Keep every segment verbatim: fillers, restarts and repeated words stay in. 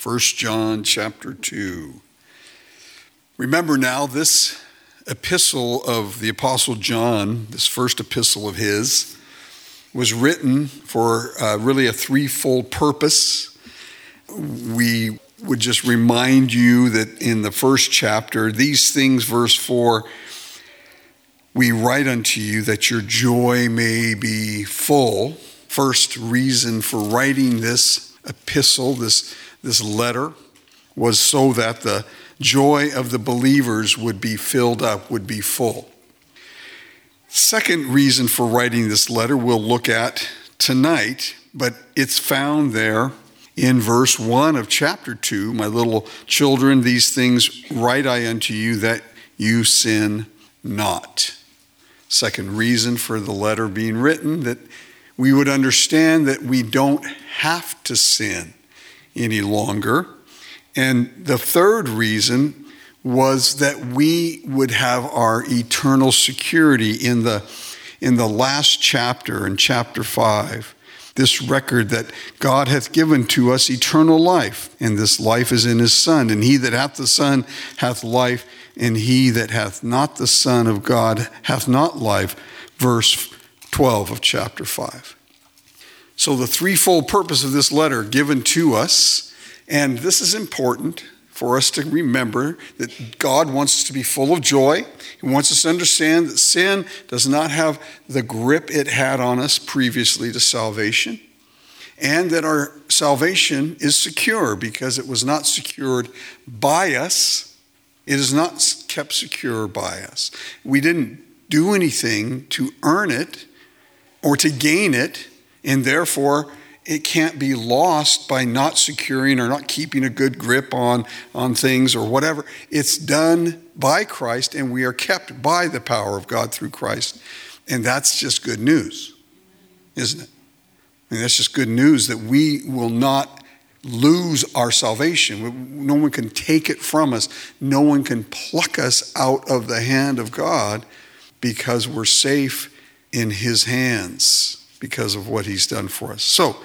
First John chapter two. Remember now, this epistle of the Apostle John, this first epistle of his, was written for uh, really a threefold purpose. We would just remind you that in the first chapter, these things, verse four, we write unto you that your joy may be full. First reason for writing this epistle, this, this letter, was so that the joy of the believers would be filled up, would be full. Second reason for writing this letter we'll look at tonight, but it's found there in verse one of chapter two. My little children, these things write I unto you that you sin not. Second reason for the letter being written, that we would understand that we don't have to sin any longer. And the third reason was that we would have our eternal security in the, in the last chapter, in chapter five. This record that God hath given to us eternal life, and this life is in his Son. And he that hath the Son hath life, and he that hath not the Son of God hath not life. Verse twelve of chapter five. So the threefold purpose of this letter given to us, and this is important for us to remember that God wants us to be full of joy. He wants us to understand that sin does not have the grip it had on us previously to salvation, and that our salvation is secure because it was not secured by us. It is not kept secure by us. We didn't do anything to earn it or to gain it, and therefore it can't be lost by not securing or not keeping a good grip on, on things or whatever. It's done by Christ, and we are kept by the power of God through Christ. And that's just good news, isn't it? I mean, that's just good news that we will not lose our salvation. No one can take it from us. No one can pluck us out of the hand of God, because we're safe in his hands because of what he's done for us. So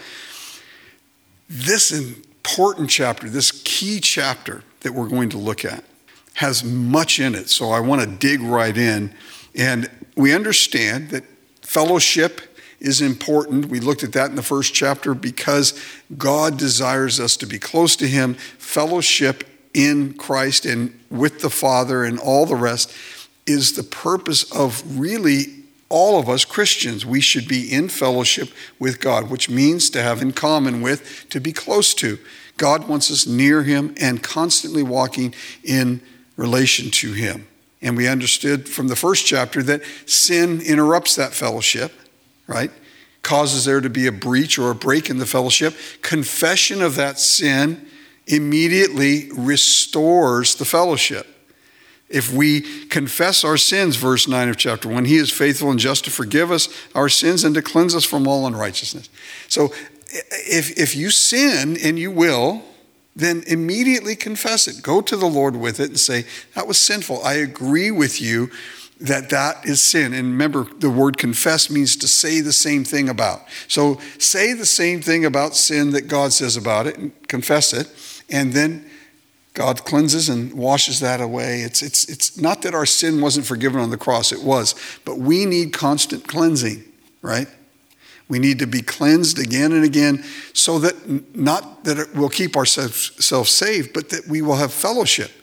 this important chapter, this key chapter that we're going to look at, has much in it. So I want to dig right in. And we understand that fellowship is important. We looked at that in the first chapter because God desires us to be close to him. Fellowship in Christ and with the Father and all the rest is the purpose of really all of us Christians. We should be in fellowship with God, which means to have in common with, to be close to. God wants us near him and constantly walking in relation to him. And we understood from the first chapter that sin interrupts that fellowship, right? Causes there to be a breach or a break in the fellowship. Confession of that sin immediately restores the fellowship. If we confess our sins, verse nine of chapter one, he is faithful and just to forgive us our sins and to cleanse us from all unrighteousness. So if, if you sin, and you will, then immediately confess it. Go to the Lord with it and say, that was sinful. I agree with you that that is sin. And remember, the word confess means to say the same thing about. So say the same thing about sin that God says about it and confess it, and then God cleanses and washes that away. It's, it's, it's not that our sin wasn't forgiven on the cross. It was. But we need constant cleansing, right? We need to be cleansed again and again so that not that it will keep ourselves saved, but that we will have fellowship.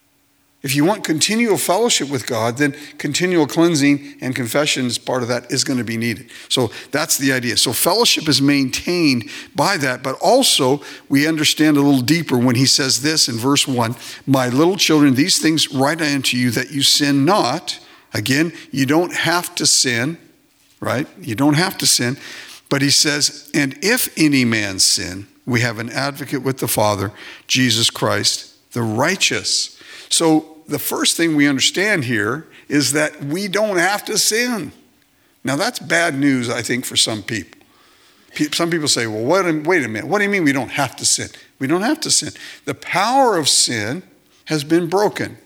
If you want continual fellowship with God, then continual cleansing and confession as part of that is going to be needed. So that's the idea. So fellowship is maintained by that, but also we understand a little deeper when he says this in verse one, my little children, these things write I unto you that you sin not. Again, you don't have to sin, right? You don't have to sin. But he says, and if any man sin, we have an advocate with the Father, Jesus Christ, the righteous. So the first thing we understand here is that we don't have to sin. Now that's bad news, I think, for some people. Some people say, well, what, wait a minute. What do you mean we don't have to sin? We don't have to sin. The power of sin has been broken.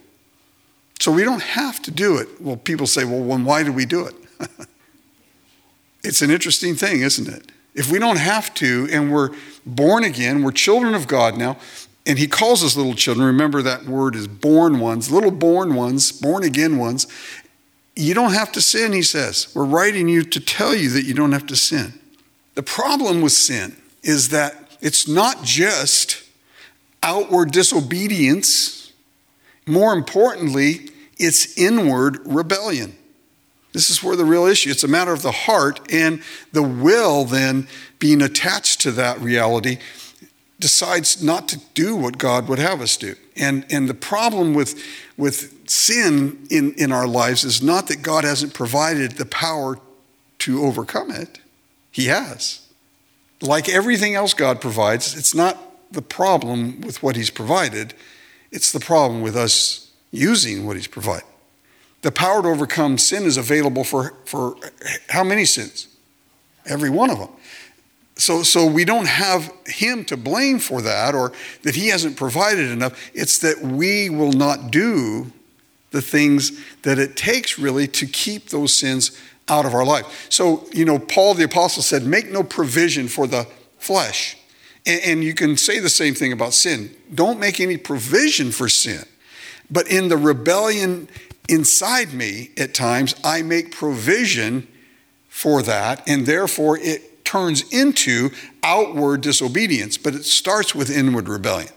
So we don't have to do it. Well, people say, well, then why do we do it? It's an interesting thing, isn't it? If we don't have to, and we're born again, we're children of God now, And he calls us little children. Remember, that word is born ones, little born ones, born again ones. You don't have to sin, he says. We're writing you to tell you that you don't have to sin. The problem with sin is that it's not just outward disobedience. More importantly, it's inward rebellion. This is where the real issue. It's a matter of the heart, and the will then being attached to that reality decides not to do what God would have us do. And and the problem with, with sin in, in our lives is not that God hasn't provided the power to overcome it. He has. Like everything else God provides, it's not the problem with what he's provided. It's the problem with us using what he's provided. The power to overcome sin is available for, for how many sins? Every one of them. So, so we don't have him to blame for that, or that he hasn't provided enough. It's that we will not do the things that it takes really to keep those sins out of our life. So, you know, Paul the apostle said, make no provision for the flesh. And, and you can say the same thing about sin. Don't make any provision for sin. But in the rebellion inside me, at times, I make provision for that, and therefore it turns into outward disobedience, but it starts with inward rebellion.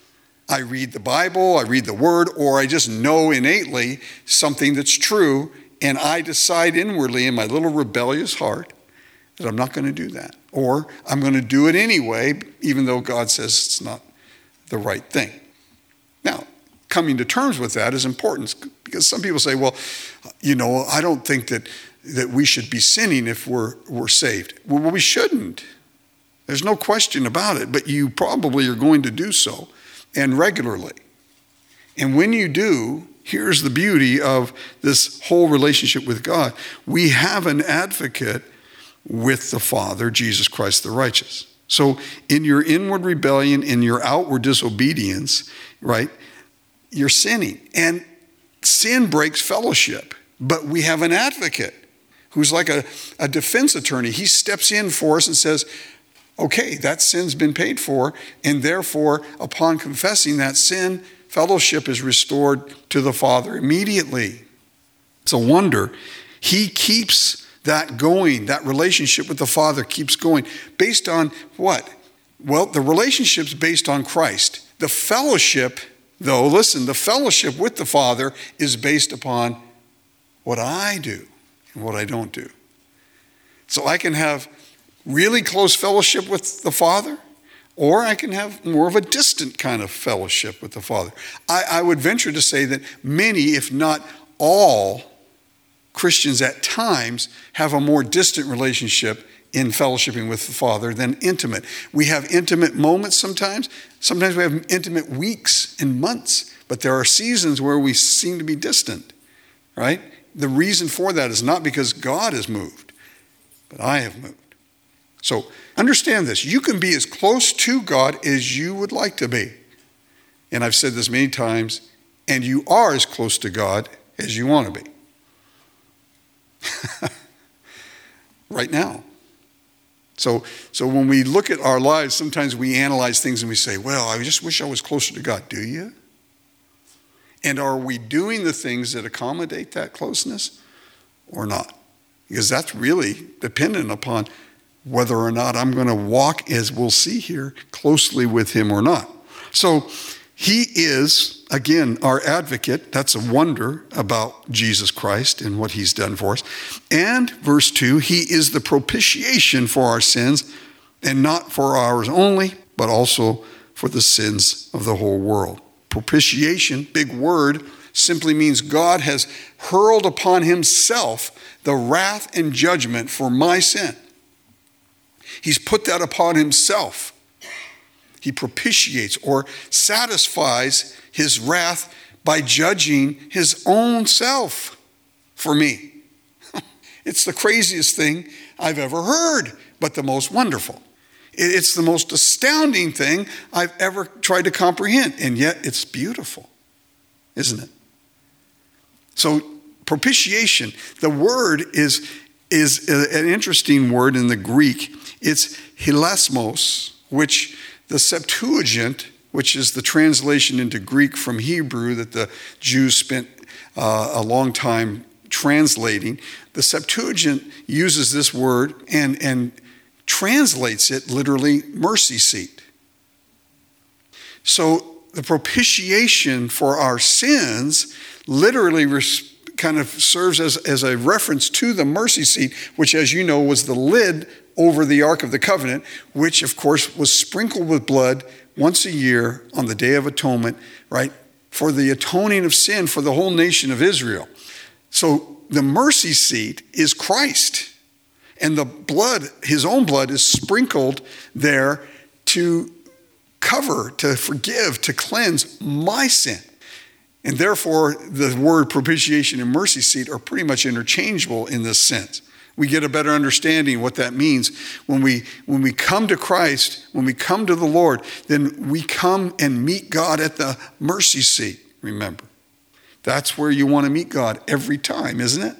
I read the Bible, I read the Word, or I just know innately something that's true, and I decide inwardly in my little rebellious heart that I'm not going to do that. Or I'm going to do it anyway, even though God says it's not the right thing. Now, coming to terms with that is important, because some people say, well, you know, I don't think that that we should be sinning if we're we're saved. Well, we shouldn't. There's no question about it, but you probably are going to do so, and regularly. And when you do, here's the beauty of this whole relationship with God. We have an advocate with the Father, Jesus Christ the righteous. So in your inward rebellion, in your outward disobedience, right, you're sinning. And sin breaks fellowship, but we have an advocate who's like a, a defense attorney. He steps in for us and says, okay, that sin's been paid for, and therefore, upon confessing that sin, fellowship is restored to the Father immediately. It's a wonder. He keeps that going. That relationship with the Father keeps going. Based on what? Well, the relationship's based on Christ. The fellowship, though, listen, the fellowship with the Father is based upon what I do and what I don't do. So I can have really close fellowship with the Father, or I can have more of a distant kind of fellowship with the Father. I, I would venture to say that many, if not all, Christians at times have a more distant relationship in fellowshipping with the Father than intimate. We have intimate moments sometimes. Sometimes we have intimate weeks and months, but there are seasons where we seem to be distant, right? The reason for that is not because God has moved, but I have moved. So understand this. You can be as close to God as you would like to be. And I've said this many times, and you are as close to God as you want to be. Right now. So, so when we look at our lives, sometimes we analyze things and we say, well, I just wish I was closer to God. Do you? And are we doing the things that accommodate that closeness or not? Because that's really dependent upon whether or not I'm going to walk, as we'll see here, closely with him or not. So he is, again, our advocate. That's a wonder about Jesus Christ and what he's done for us. And verse two, he is the propitiation for our sins, and not for ours only, but also for the sins of the whole world. Propitiation, big word, simply means God has hurled upon himself the wrath and judgment for my sin. He's put that upon himself. He propitiates or satisfies his wrath by judging his own self for me. It's the craziest thing I've ever heard, but the most wonderful. It's the most astounding thing I've ever tried to comprehend, and yet it's beautiful, isn't it? So propitiation, the word is, is an interesting word in the Greek. It's hilasmos, which the Septuagint, which is the translation into Greek from Hebrew that the Jews spent uh, a long time translating. The Septuagint uses this word and, and translates it literally mercy seat. So the propitiation for our sins literally res- kind of serves as, as a reference to the mercy seat, which, as you know, was the lid over the Ark of the Covenant, which, of course, was sprinkled with blood once a year on the Day of Atonement, right, for the atoning of sin for the whole nation of Israel. So the mercy seat is Christ, and the blood, his own blood, is sprinkled there to cover, to forgive, to cleanse my sin. And therefore, the word propitiation and mercy seat are pretty much interchangeable in this sense. We get a better understanding of what that means. When we, when we come to Christ, when we come to the Lord, then we come and meet God at the mercy seat, remember. That's where you want to meet God every time, isn't it?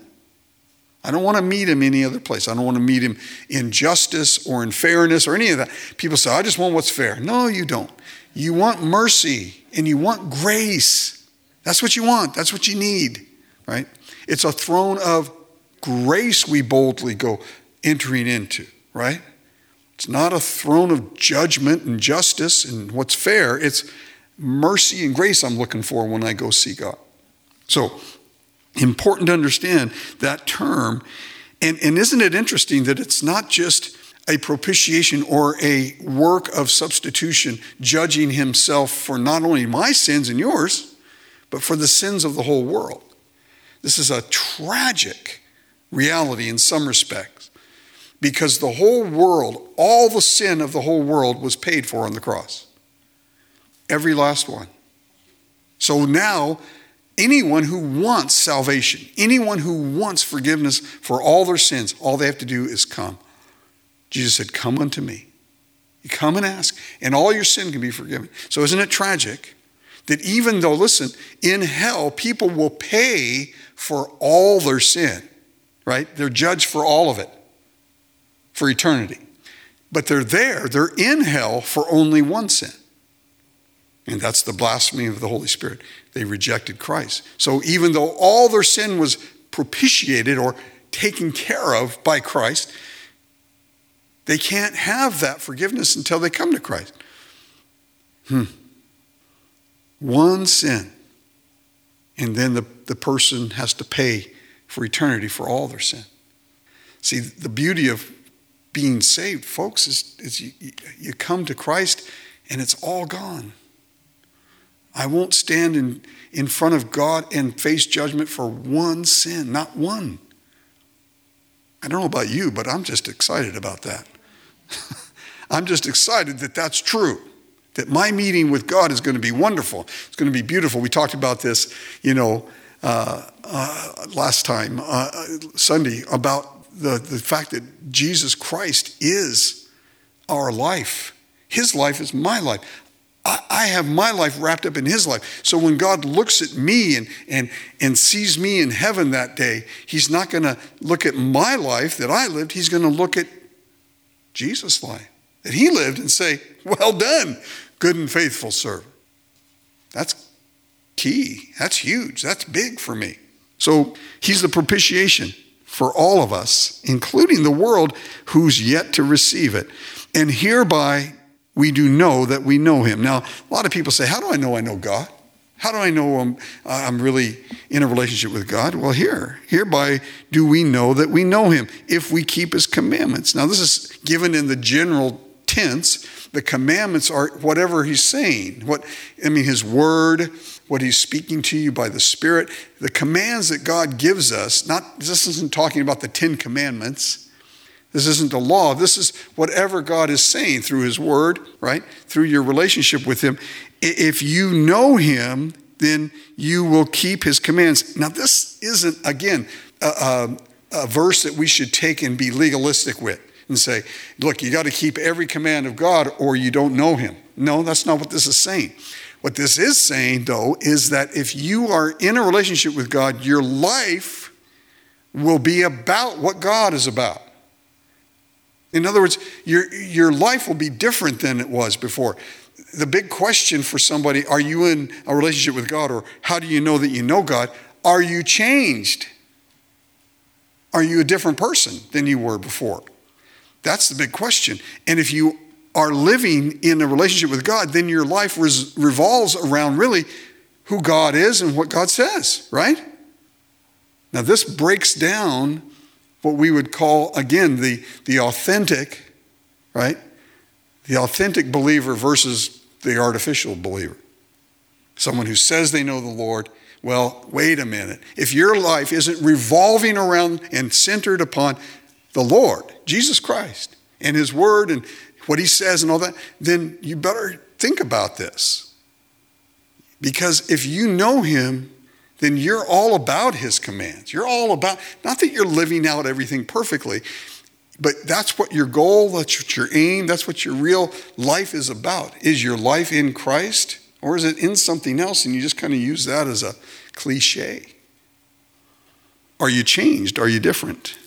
I don't want to meet him any other place. I don't want to meet him in justice or in fairness or any of that. People say, I just want what's fair. No, you don't. You want mercy and you want grace. That's what you want. That's what you need, right? It's a throne of grace we boldly go entering into, right? It's not a throne of judgment and justice and what's fair. It's mercy and grace I'm looking for when I go see God. So, important to understand that term. And, and isn't it interesting that it's not just a propitiation or a work of substitution, judging himself for not only my sins and yours, but for the sins of the whole world. This is a tragic reality in some respects, because the whole world, all the sin of the whole world was paid for on the cross. Every last one. So now, anyone who wants salvation, anyone who wants forgiveness for all their sins, all they have to do is come. Jesus said, come unto me. You come and ask, and all your sin can be forgiven. So isn't it tragic that even though, listen, in hell, people will pay for all their sin, right? They're judged for all of it, for eternity. But they're there, they're in hell for only one sin. And that's the blasphemy of the Holy Spirit. They rejected Christ. So even though all their sin was propitiated or taken care of by Christ, they can't have that forgiveness until they come to Christ. Hmm. One sin. And then the, the person has to pay for eternity for all their sin. See, the beauty of being saved, folks, is, is you, you come to Christ and it's all gone. I won't stand in, in front of God and face judgment for one sin, not one. I don't know about you, but I'm just excited about that. I'm just excited that that's true, that my meeting with God is going to be wonderful. It's going to be beautiful. We talked about this, you know, uh, uh, last time, uh, Sunday, about the, the fact that Jesus Christ is our life. His life is my life. I have my life wrapped up in his life. So when God looks at me and, and, and sees me in heaven that day, he's not going to look at my life that I lived. He's going to look at Jesus' life that he lived and say, well done, good and faithful servant. That's key. That's huge. That's big for me. So he's the propitiation for all of us, including the world who's yet to receive it. And hereby we do know that we know him. Now, a lot of people say, how do I know I know God? How do I know I'm, I'm really in a relationship with God? Well, here, hereby do we know that we know him if we keep his commandments. Now, this is given in the general tense. The commandments are whatever he's saying. What I mean, his word, what he's speaking to you by the Spirit. The commands that God gives us, not, this isn't talking about the Ten Commandments. This isn't the law. This is whatever God is saying through his word, right? Through your relationship with him. If you know him, then you will keep his commands. Now, this isn't, again, a, a, a verse that we should take and be legalistic with and say, look, you got to keep every command of God or you don't know him. No, that's not what this is saying. What this is saying, though, is that if you are in a relationship with God, your life will be about what God is about. In other words, your, your life will be different than it was before. the big question for somebody, are you in a relationship with God, or how do you know that you know God? Are you changed? Are you a different person than you were before? That's the big question. And if you are living in a relationship with God, then your life res- revolves around really who God is and what God says, right? Now this breaks down what we would call, again, the, the authentic, right? The authentic believer versus the artificial believer. Someone who says they know the Lord. Well, wait a minute. If your life isn't revolving around and centered upon the Lord, Jesus Christ, and his word and what he says and all that, then you better think about this. Because if you know him, then you're all about his commands. You're all about, not that you're living out everything perfectly, but that's what your goal, that's what your aim, that's what your real life is about. Is your life in Christ, or is it in something else and you just kind of use that as a cliche? Are you changed? Are you different?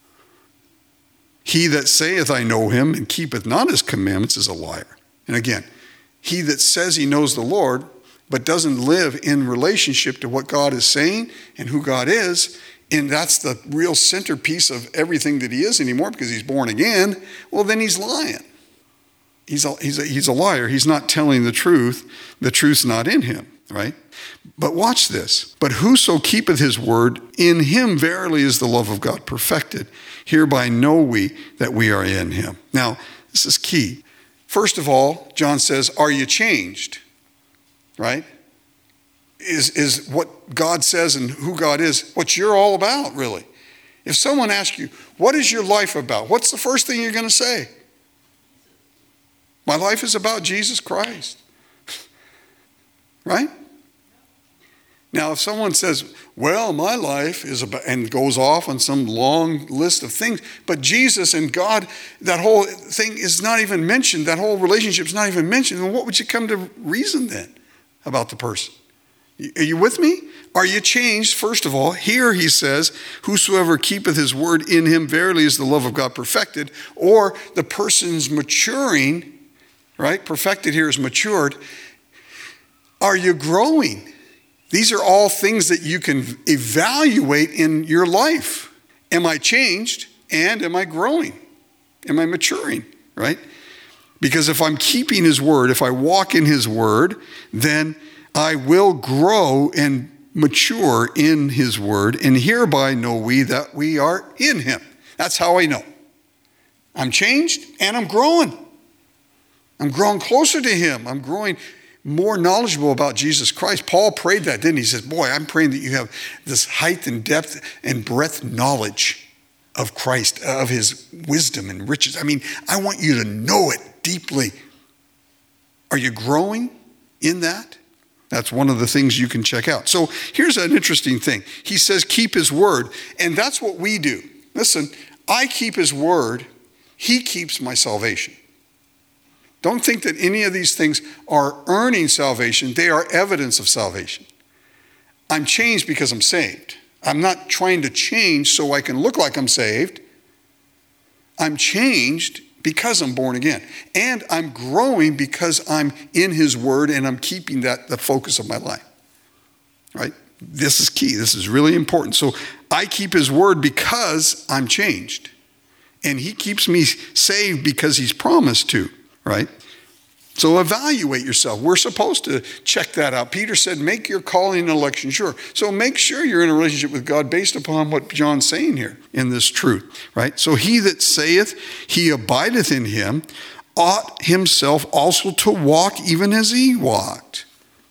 He that saith, I know him, and keepeth not his commandments is a liar. And again, he that says he knows the Lord, but doesn't live in relationship to what God is saying and who God is, and that's the real centerpiece of everything that he is anymore because he's born again, well, then he's lying. He's a, he's a, he's a liar. He's not telling the truth. The truth's not in him, right? But watch this. But whoso keepeth his word, in him verily is the love of God perfected. Hereby know we that we are in him. Now, this is key. First of all, John says, are you changed? Right? Is, is what God says and who God is what you're all about, really. If someone asks you, what is your life about? What's the first thing you're going to say? My life is about Jesus Christ. Right? Now, if someone says, well, my life is about, and goes off on some long list of things, but Jesus and God, that whole thing is not even mentioned, that whole relationship is not even mentioned, then what would you come to reason then about the person? Are you with me? Are you changed? First of all, here he says, whosoever keepeth his word, in him verily is the love of God perfected, or the person's maturing, right? Perfected here is matured. Are you growing? These are all things that you can evaluate in your life. Am I changed? And am I growing? Am I maturing? Right? Because if I'm keeping his word, if I walk in his word, then I will grow and mature in his word. And hereby know we that we are in him. That's how I know. I'm changed and I'm growing. I'm growing closer to him. I'm growing more knowledgeable about Jesus Christ. Paul prayed that, didn't he? He says, boy, I'm praying that you have this height and depth and breadth knowledge of Christ, of his wisdom and riches. I mean, I want you to know it deeply. Are you growing in that? That's one of the things you can check out. So here's an interesting thing. He says, keep his word. And that's what we do. Listen, I keep his word. He keeps my salvation. Don't think that any of these things are earning salvation. They are evidence of salvation. I'm changed because I'm saved. I'm not trying to change so I can look like I'm saved. I'm changed because I'm born again. And I'm growing because I'm in his word and I'm keeping that the focus of my life. Right? This is key. This is really important. So I keep his word because I'm changed. And he keeps me saved because he's promised to. Right? So evaluate yourself. We're supposed to check that out. Peter said, make your calling and election sure. So make sure you're in a relationship with God based upon what John's saying here in this truth, right? So he that saith he abideth in him ought himself also to walk even as he walked.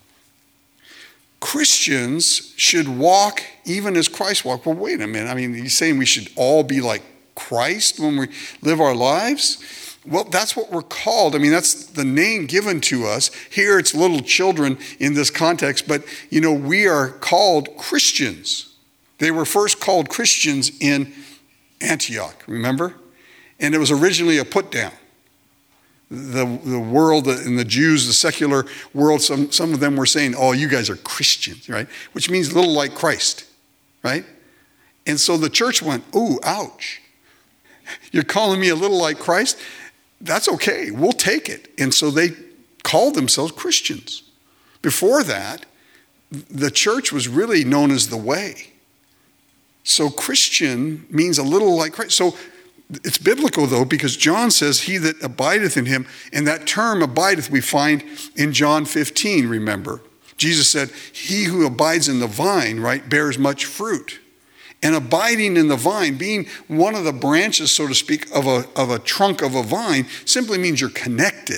Christians should walk even as Christ walked. Well, wait a minute. I mean, he's saying we should all be like Christ when we live our lives? Well, that's what we're called. I mean, that's the name given to us. Here it's little children in this context, but, you know, we are called Christians. They were first called Christians in Antioch, remember? And it was originally a put down. The, the world and the Jews, the secular world, some, some of them were saying, oh, you guys are Christians, right? Which means a little like Christ, right? And so the church went, ooh, ouch. You're calling me a little like Christ? That's okay. We'll take it. And so they called themselves Christians. Before that, the church was really known as the way. So Christian means a little like Christ. So it's biblical, though, because John says, he that abideth in him, and that term abideth we find in John fifteen, remember. Jesus said, he who abides in the vine, right, bears much fruit. And abiding in the vine, being one of the branches, so to speak, of a, of a trunk of a vine, simply means you're connected,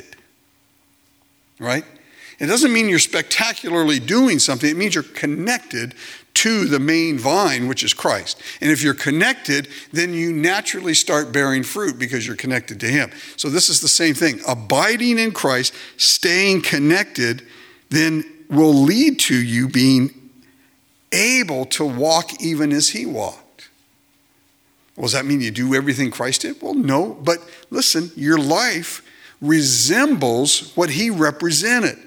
right? It doesn't mean you're spectacularly doing something. It means you're connected to the main vine, which is Christ. And if you're connected, then you naturally start bearing fruit because you're connected to him. So this is the same thing. Abiding in Christ, staying connected, then will lead to you being able to walk even as he walked. Well, does that mean you do everything Christ did? Well, no. But listen, your life resembles what he represented.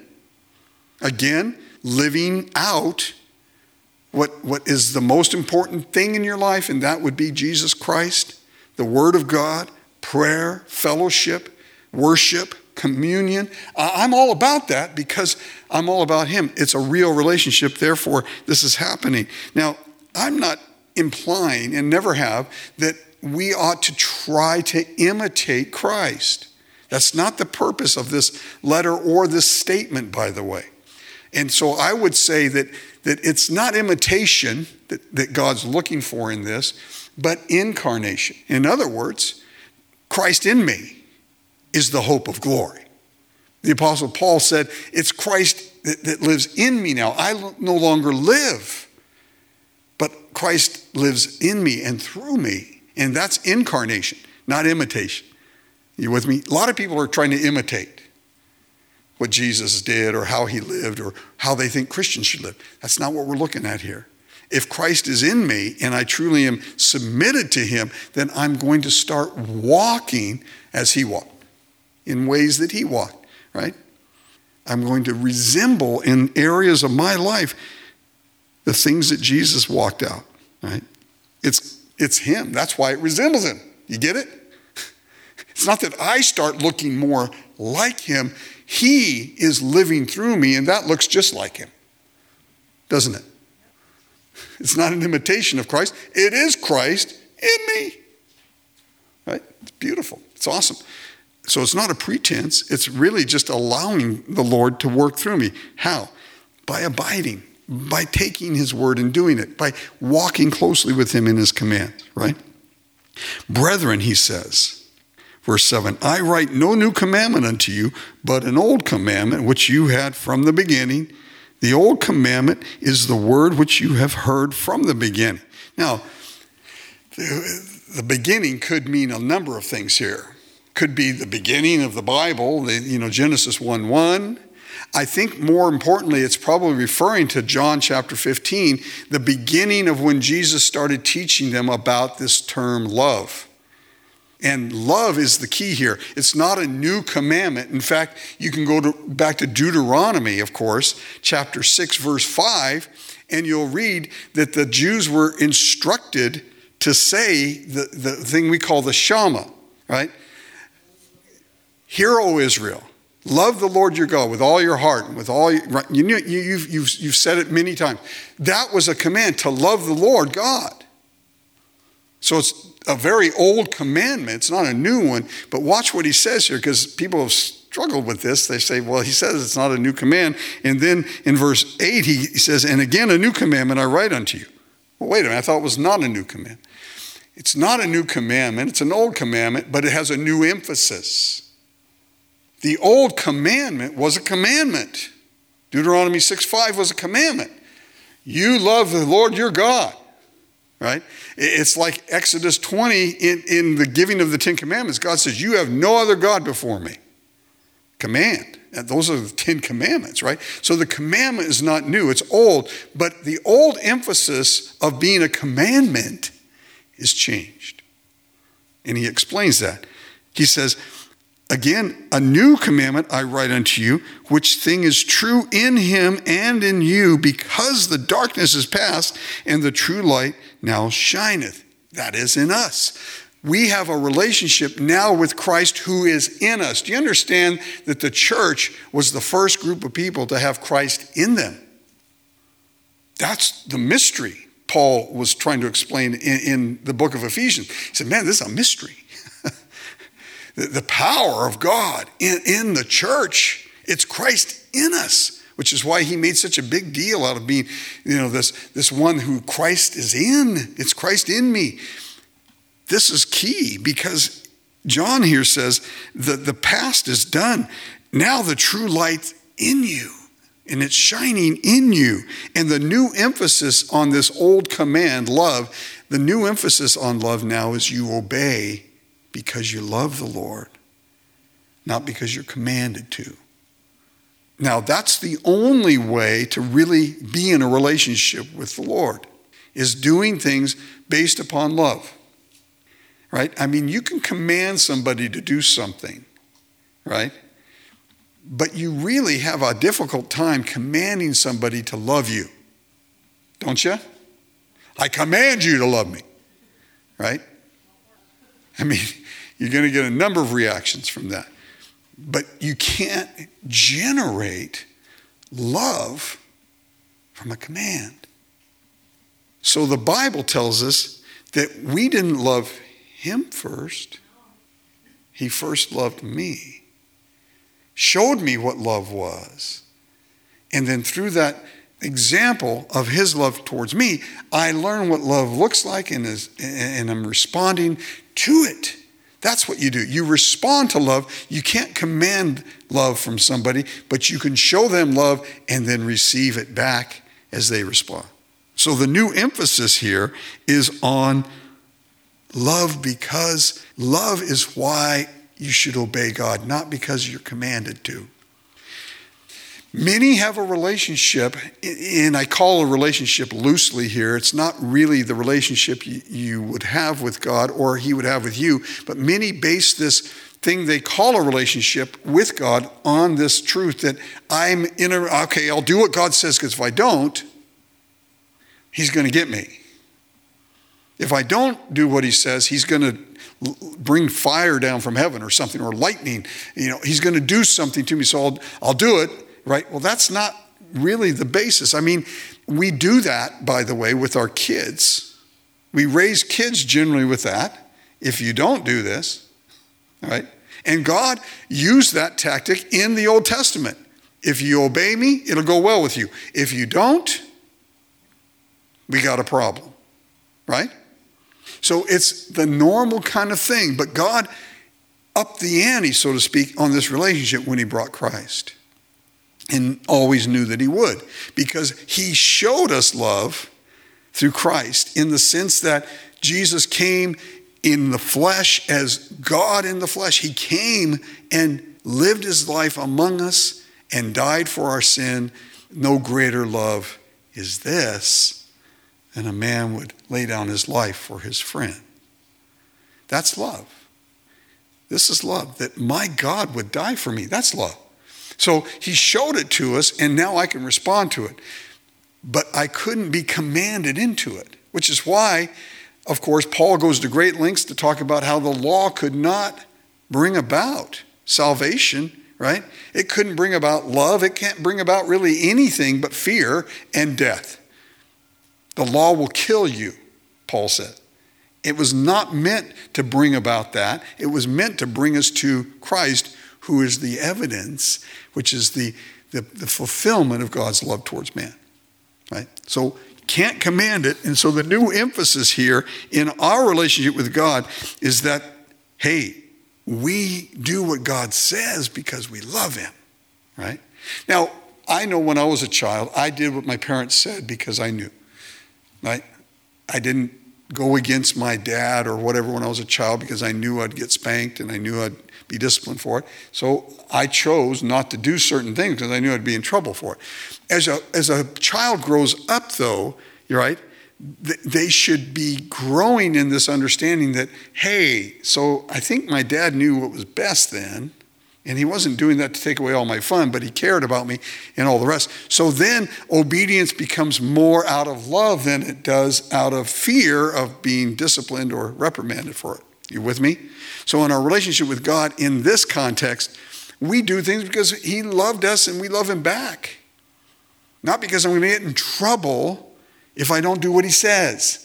Again, living out what, what is the most important thing in your life, and that would be Jesus Christ, the Word of God, prayer, fellowship, worship, communion. I'm all about that because I'm all about him. It's a real relationship, therefore this is happening. Now, I'm not implying, and never have, that we ought to try to imitate Christ. That's not the purpose of this letter or this statement, by the way. And so I would say that, that it's not imitation that, that God's looking for in this, but incarnation. In other words, Christ in me is the hope of glory. The Apostle Paul said, it's Christ that, that lives in me now. I no longer live, but Christ lives in me and through me. And that's incarnation, not imitation. You with me? A lot of people are trying to imitate what Jesus did or how he lived or how they think Christians should live. That's not what we're looking at here. If Christ is in me and I truly am submitted to him, then I'm going to start walking as he walked, in ways that he walked, right? I'm going to resemble in areas of my life the things that Jesus walked out, right? It's, it's him. That's why it resembles him. You get it? It's not that I start looking more like him. He is living through me, and that looks just like him, doesn't it? It's not an imitation of Christ. It is Christ in me, right? It's beautiful. It's awesome. So it's not a pretense. It's really just allowing the Lord to work through me. How? By abiding, by taking his word and doing it, by walking closely with him in his commands, right? Brethren, he says, verse seven, I write no new commandment unto you, but an old commandment which you had from the beginning. The old commandment is the word which you have heard from the beginning. Now, the, the beginning could mean a number of things here. Could be the beginning of the Bible, the, you know, Genesis one one. I think more importantly, it's probably referring to John chapter fifteen, the beginning of when Jesus started teaching them about this term love. And love is the key here. It's not a new commandment. In fact, you can go to, back to Deuteronomy, of course, chapter six, verse five, and you'll read that the Jews were instructed to say the, the thing we call the Shema, right? Hear, O Israel, love the Lord your God with all your heart and with all your, right? you, you, you've, you've, you've said it many times. That was a command to love the Lord God. So it's a very old commandment. It's not a new one. But watch what he says here, because people have struggled with this. They say, well, he says it's not a new command. And then in verse eight, he says, and again, a new commandment I write unto you. Well, wait a minute. I thought it was not a new command. It's not a new commandment. It's an old commandment, but it has a new emphasis. The old commandment was a commandment. Deuteronomy six five was a commandment. You love the Lord your God. Right? It's like Exodus twenty in, in the giving of the Ten Commandments. God says, you have no other God before me. Command. And those are the Ten Commandments, right? So the commandment is not new. It's old. But the old emphasis of being a commandment is changed. And he explains that. He says, again, a new commandment I write unto you, which thing is true in him and in you, because the darkness is past and the true light now shineth. That is in us. We have a relationship now with Christ who is in us. Do you understand that the church was the first group of people to have Christ in them? That's the mystery Paul was trying to explain in, in the book of Ephesians. He said, man, this is a mystery. the, the power of God in, in the church, it's Christ in us, which is why he made such a big deal out of being, you know, this, this one who Christ is in. It's Christ in me. This is key because John here says that the past is done. Now the true light's in you and it's shining in you. And the new emphasis on this old command, love, the new emphasis on love now is you obey because you love the Lord, not because you're commanded to. Now that's the only way to really be in a relationship with the Lord, is doing things based upon love. Right? I mean, you can command somebody to do something, right? But you really have a difficult time commanding somebody to love you, don't you? I command you to love me, right? I mean, you're going to get a number of reactions from that. But you can't generate love from a command. So the Bible tells us that we didn't love him first. He first loved me, showed me what love was. And then through that example of his love towards me, I learn what love looks like and, is, and I'm responding to it. That's what you do. You respond to love. You can't command love from somebody, but you can show them love and then receive it back as they respond. So the new emphasis here is on love, because love is why you should obey God, not because you're commanded to. Many have a relationship, and I call a relationship loosely here. It's not really the relationship you would have with God or he would have with you, but many base this thing they call a relationship with God on this truth that I'm in a, okay, I'll do what God says, because if I don't, he's going to get me. If I don't do what he says, he's going to bring fire down from heaven or something, or lightning. You know, he's going to do something to me, so I'll, I'll do it, right? Well, that's not really the basis. I mean, we do that, by the way, with our kids. We raise kids generally with that. If you don't do this, right? And God used that tactic in the Old Testament. If you obey me, it'll go well with you. If you don't, we got a problem, right? So it's the normal kind of thing, but God upped the ante, so to speak, on this relationship when he brought Christ, and always knew that he would, because he showed us love through Christ in the sense that Jesus came in the flesh as God in the flesh. He came and lived his life among us and died for our sin. No greater love is this, and a man would lay down his life for his friend. That's love. This is love, that my God would die for me. That's love. So he showed it to us, and now I can respond to it. But I couldn't be commanded into it, which is why, of course, Paul goes to great lengths to talk about how the law could not bring about salvation, right? It couldn't bring about love. It can't bring about really anything but fear and death. The law will kill you, Paul said. It was not meant to bring about that. It was meant to bring us to Christ, who is the evidence, which is the, the, the fulfillment of God's love towards man, right? So can't command it. And so the new emphasis here in our relationship with God is that, hey, we do what God says because we love him, right? Now, I know when I was a child, I did what my parents said because I knew. Right? I didn't go against my dad or whatever when I was a child because I knew I'd get spanked and I knew I'd be disciplined for it. So I chose not to do certain things because I knew I'd be in trouble for it. As a, as a child grows up, though, you're right, th- they should be growing in this understanding that, hey, so I think my dad knew what was best then, and he wasn't doing that to take away all my fun, but he cared about me and all the rest. So then obedience becomes more out of love than it does out of fear of being disciplined or reprimanded for it. You with me? So in our relationship with God, in this context, we do things because he loved us and we love him back. Not because I'm going to get in trouble if I don't do what he says.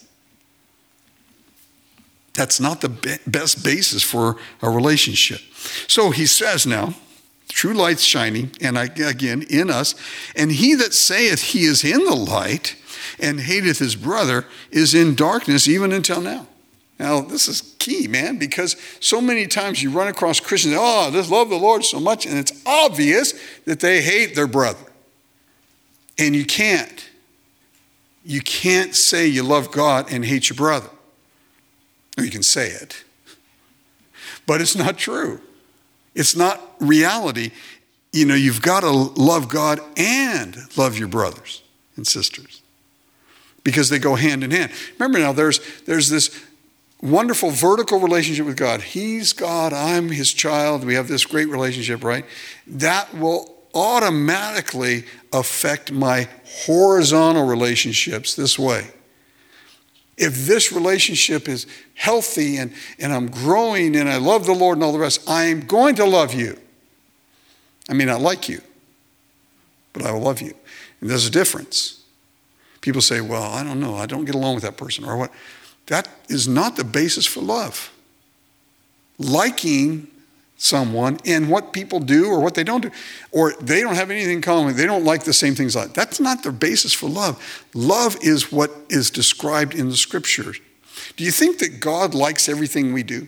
That's not the be- best basis for a relationship. So he says now, true light's shining, and I, again, in us, and he that saith he is in the light and hateth his brother is in darkness even until now. Now, this is key, man, because so many times you run across Christians, oh, they love the Lord so much, and it's obvious that they hate their brother. And you can't. You can't say you love God and hate your brother. Or you can say it. But it's not true. It's not reality. You know, you've got to love God and love your brothers and sisters because they go hand in hand. Remember now, there's there's this wonderful vertical relationship with God. He's God, I'm his child. We have this great relationship, right? That will automatically affect my horizontal relationships this way. If this relationship is healthy and, and I'm growing and I love the Lord and all the rest, I'm going to love you. I may not like you, but I will love you. And there's a difference. People say, well, I don't know. I don't get along with that person or what. That is not the basis for love. Liking someone and what people do or what they don't do, or they don't have anything in common, they don't like the same things. Like that's not the basis for love. Love is what is described in the scriptures. Do you think that God likes everything we do?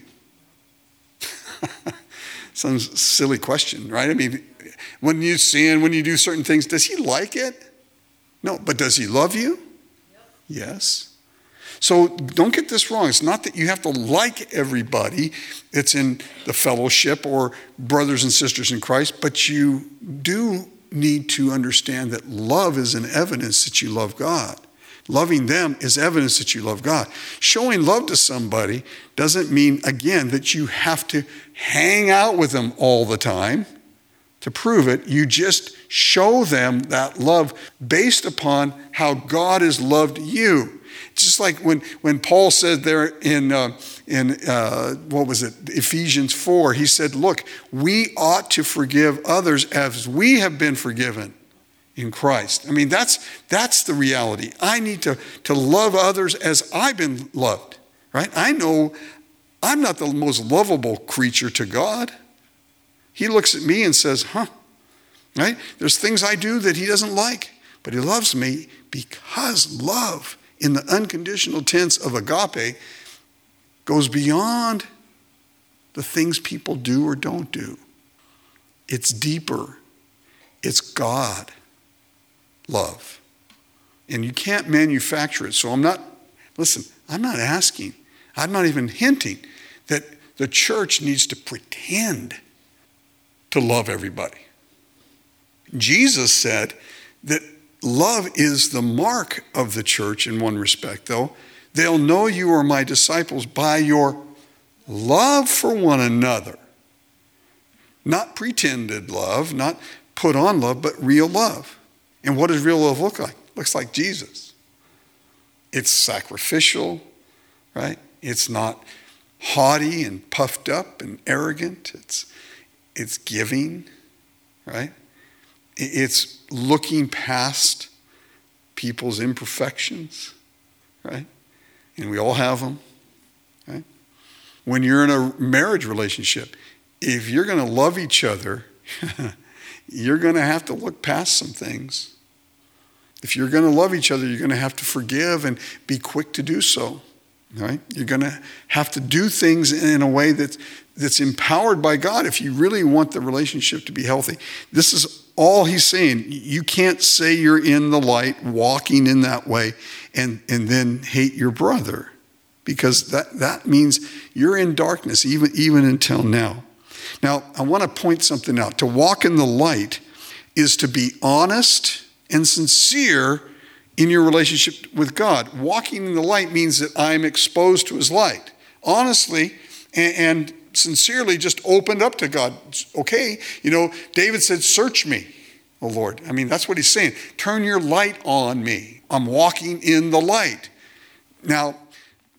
Some silly question, right? I mean, when you sin, when you do certain things, does he like it? No, but does he love you? Yes. So don't get this wrong. It's not that you have to like everybody that's in the fellowship or brothers and sisters in Christ, but you do need to understand that love is an evidence that you love God. Loving them is evidence that you love God. Showing love to somebody doesn't mean, again, that you have to hang out with them all the time to prove it. You just show them that love based upon how God has loved you. Just like when, when Paul said there in, uh, in uh, what was it, Ephesians four, he said, look, we ought to forgive others as we have been forgiven in Christ. I mean, that's that's the reality. I need to, to love others as I've been loved, right? I know I'm not the most lovable creature to God. He looks at me and says, huh, right? There's things I do that he doesn't like, but he loves me because love in the unconditional tense of agape goes beyond the things people do or don't do. It's deeper. It's God love. And you can't manufacture it. So I'm not, listen, I'm not asking, I'm not even hinting that the church needs to pretend to love everybody. Jesus said that love is the mark of the church in one respect, though. They'll know you are my disciples by your love for one another. Not pretended love, not put on love, but real love. And what does real love look like? Looks like Jesus. It's sacrificial, right? It's not haughty and puffed up and arrogant. It's, it's giving, right? It's looking past people's imperfections, right? And we all have them, right? When you're in a marriage relationship, if you're going to love each other, you're going to have to look past some things. If you're going to love each other, you're going to have to forgive and be quick to do so, right? You're going to have to do things in a way that's, that's empowered by God if you really want the relationship to be healthy. This is all he's saying. You can't say you're in the light, walking in that way, and, and then hate your brother, because that, that means you're in darkness even, even until now. Now, I want to point something out. To walk in the light is to be honest and sincere in your relationship with God. Walking in the light means that I'm exposed to his light. Honestly and, and sincerely just opened up to God. Okay, you know, David said, search me, O Lord. I mean, that's what he's saying. Turn your light on me. I'm walking in the light. Now,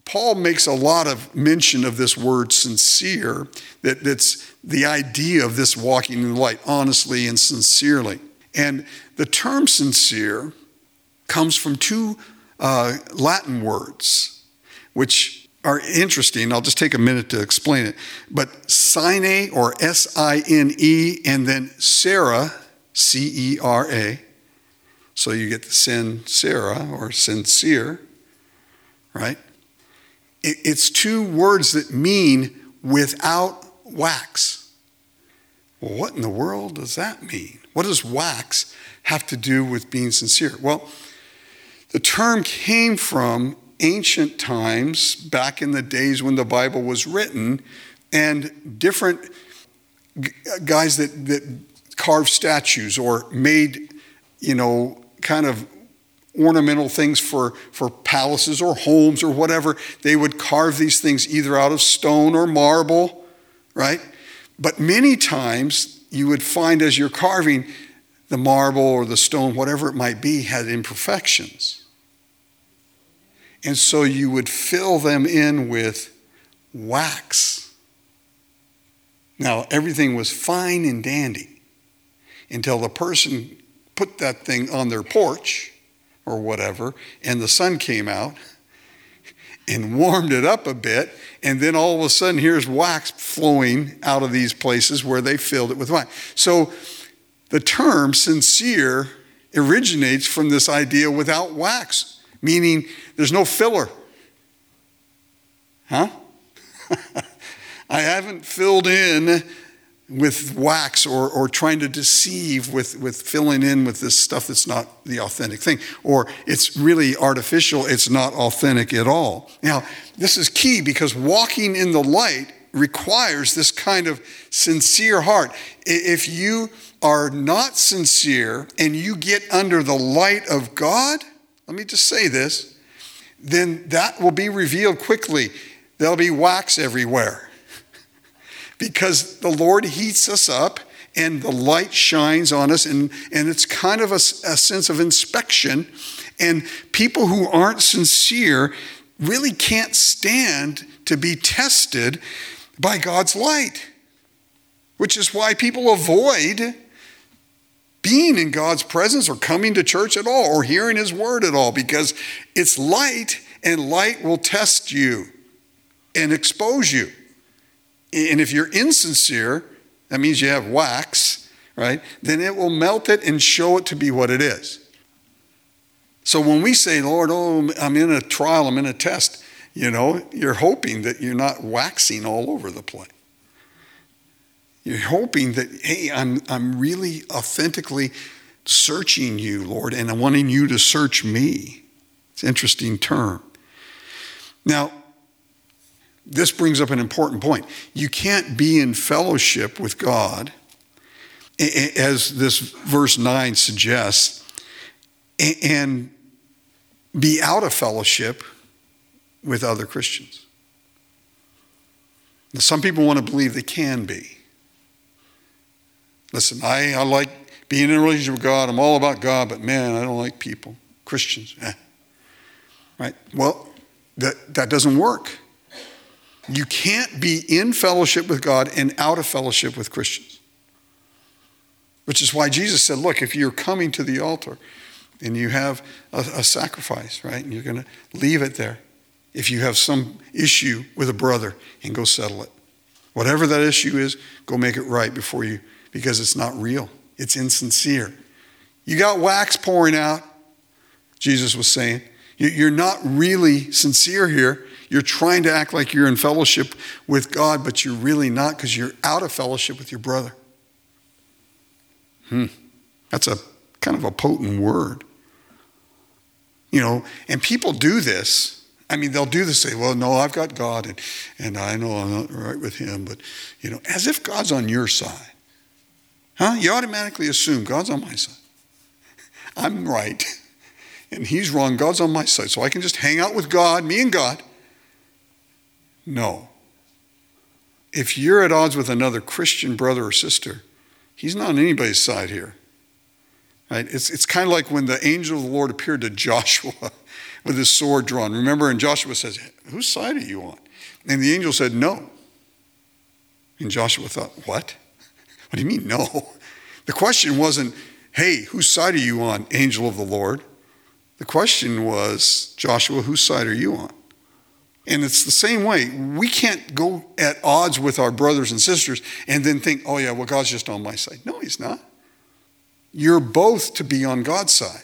Paul makes a lot of mention of this word sincere, that, that's the idea of this walking in the light, honestly and sincerely. And the term sincere comes from two uh, Latin words, which are interesting. I'll just take a minute to explain it. But sine, or S I N E, and then Cera, C E R A. So you get the sincera, or sincere, right? It, it's two words that mean without wax. Well, what in the world does that mean? What does wax have to do with being sincere? Well, the term came from ancient times, back in the days when the Bible was written, and different g- guys that, that carved statues or made, you know, kind of ornamental things for, for palaces or homes or whatever. They would carve these things either out of stone or marble, right? But many times you would find as you're carving, the marble or the stone, whatever it might be, had imperfections. And so you would fill them in with wax. Now, everything was fine and dandy until the person put that thing on their porch or whatever, and the sun came out and warmed it up a bit, and then all of a sudden here's wax flowing out of these places where they filled it with wax. So the term sincere originates from this idea without wax, meaning there's no filler. Huh? I haven't filled in with wax or, or trying to deceive with, with filling in with this stuff that's not the authentic thing. Or it's really artificial, it's not authentic at all. Now, this is key because walking in the light requires this kind of sincere heart. If you are not sincere and you get under the light of God, let me just say this, then that will be revealed quickly. There'll be wax everywhere because the Lord heats us up and the light shines on us, and, and it's kind of a, a sense of inspection. And people who aren't sincere really can't stand to be tested by God's light, which is why people avoid being in God's presence or coming to church at all or hearing his word at all, because it's light, and light will test you and expose you. And if you're insincere, that means you have wax, right? Then it will melt it and show it to be what it is. So when we say, Lord, oh, I'm in a trial, I'm in a test, you know, you're hoping that you're not waxing all over the place. You're hoping that, hey, I'm I'm really authentically searching you, Lord, and I'm wanting you to search me. It's an interesting term. Now, this brings up an important point. You can't be in fellowship with God, as this verse nine suggests, and be out of fellowship with other Christians. Now, some people want to believe they can be. Listen, I, I like being in a relationship with God. I'm all about God, but man, I don't like people. Christians. Eh. Right? Well, that, that doesn't work. You can't be in fellowship with God and out of fellowship with Christians. Which is why Jesus said, look, if you're coming to the altar and you have a, a sacrifice, right, and you're going to leave it there. If you have some issue with a brother, and go settle it. Whatever that issue is, go make it right before you, because it's not real. It's insincere. You got wax pouring out, Jesus was saying. You're not really sincere here. You're trying to act like you're in fellowship with God, but you're really not, because you're out of fellowship with your brother. Hmm. That's a kind of a potent word. You know, and people do this. I mean, they'll do this, say, well, no, I've got God, and, and I know I'm not right with him, but, you know, as if God's on your side. Huh? You automatically assume God's on my side. I'm right, and he's wrong. God's on my side, so I can just hang out with God, me and God. No. If you're at odds with another Christian brother or sister, he's not on anybody's side here. Right? It's, it's kind of like when the angel of the Lord appeared to Joshua with his sword drawn. Remember, and Joshua says, whose side are you on? And the angel said, no. And Joshua thought, what? What do you mean, no? The question wasn't, hey, whose side are you on, angel of the Lord? The question was, Joshua, whose side are you on? And it's the same way. We can't go at odds with our brothers and sisters and then think, oh yeah, well, God's just on my side. No, he's not. You're both to be on God's side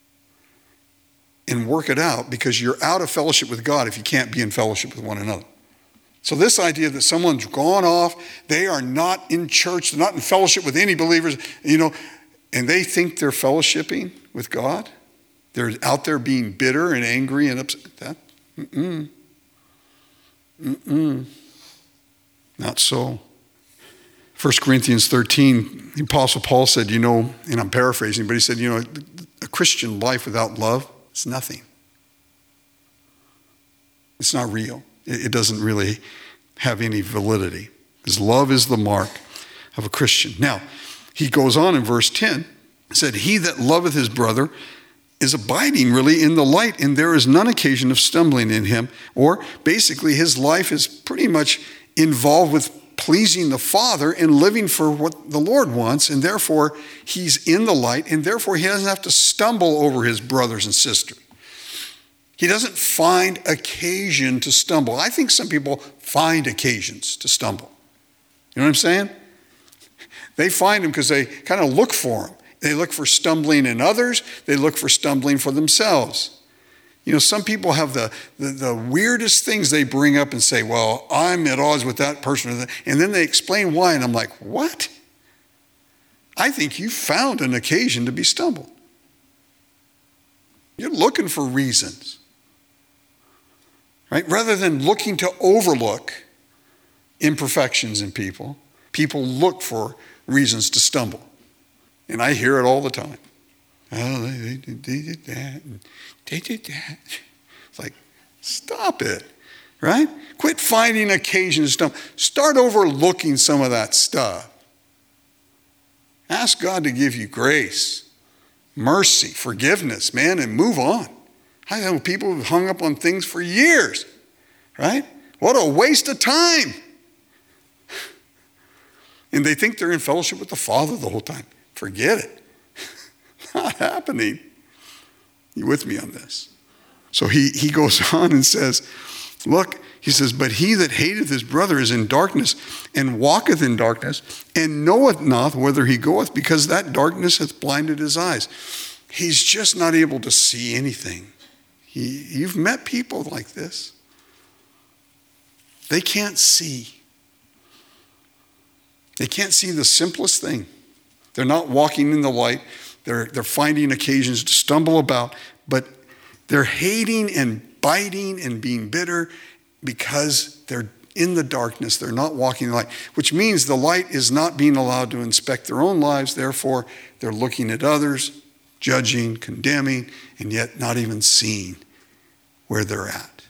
and work it out, because you're out of fellowship with God if you can't be in fellowship with one another. So this idea that someone's gone off, they are not in church, they're not in fellowship with any believers, you know, and they think they're fellowshipping with God. They're out there being bitter and angry and upset. That, mm-mm. Mm-mm. Not so. First Corinthians thirteen, the Apostle Paul said, you know, and I'm paraphrasing, but he said, you know, a Christian life without love is nothing. It's not real. It doesn't really have any validity, because love is the mark of a Christian. Now, he goes on in verse ten, said, he that loveth his brother is abiding really in the light, and there is none occasion of stumbling in him. Or basically his life is pretty much involved with pleasing the Father and living for what the Lord wants, and therefore he's in the light, and therefore he doesn't have to stumble over his brothers and sisters. He doesn't find occasion to stumble. I think some people find occasions to stumble. You know what I'm saying? They find them because they kind of look for them. They look for stumbling in others. They look for stumbling for themselves. You know, some people have the, the, the weirdest things they bring up and say, well, I'm at odds with that person. And then they explain why. And I'm like, what? I think you found an occasion to be stumbled. You're looking for reasons. Right? Rather than looking to overlook imperfections in people, people look for reasons to stumble. And I hear it all the time. Oh, they, they, they did that. And they did that. It's like, stop it. Right? Quit finding occasions to stumble. Start overlooking some of that stuff. Ask God to give you grace, mercy, forgiveness, man, and move on. I know people who've hung up on things for years, right? What a waste of time. And they think they're in fellowship with the Father the whole time. Forget it. Not happening. You with me on this? So he, he goes on and says, look, he says, but he that hateth his brother is in darkness, and walketh in darkness, and knoweth not whither he goeth, because that darkness hath blinded his eyes. He's just not able to see anything. He, you've met people like this. They can't see. They can't see the simplest thing. They're not walking in the light. They're, they're finding occasions to stumble about, but they're hating and biting and being bitter because they're in the darkness. They're not walking in the light, which means the light is not being allowed to inspect their own lives. Therefore, they're looking at others, judging, condemning, and yet not even seeing where they're at.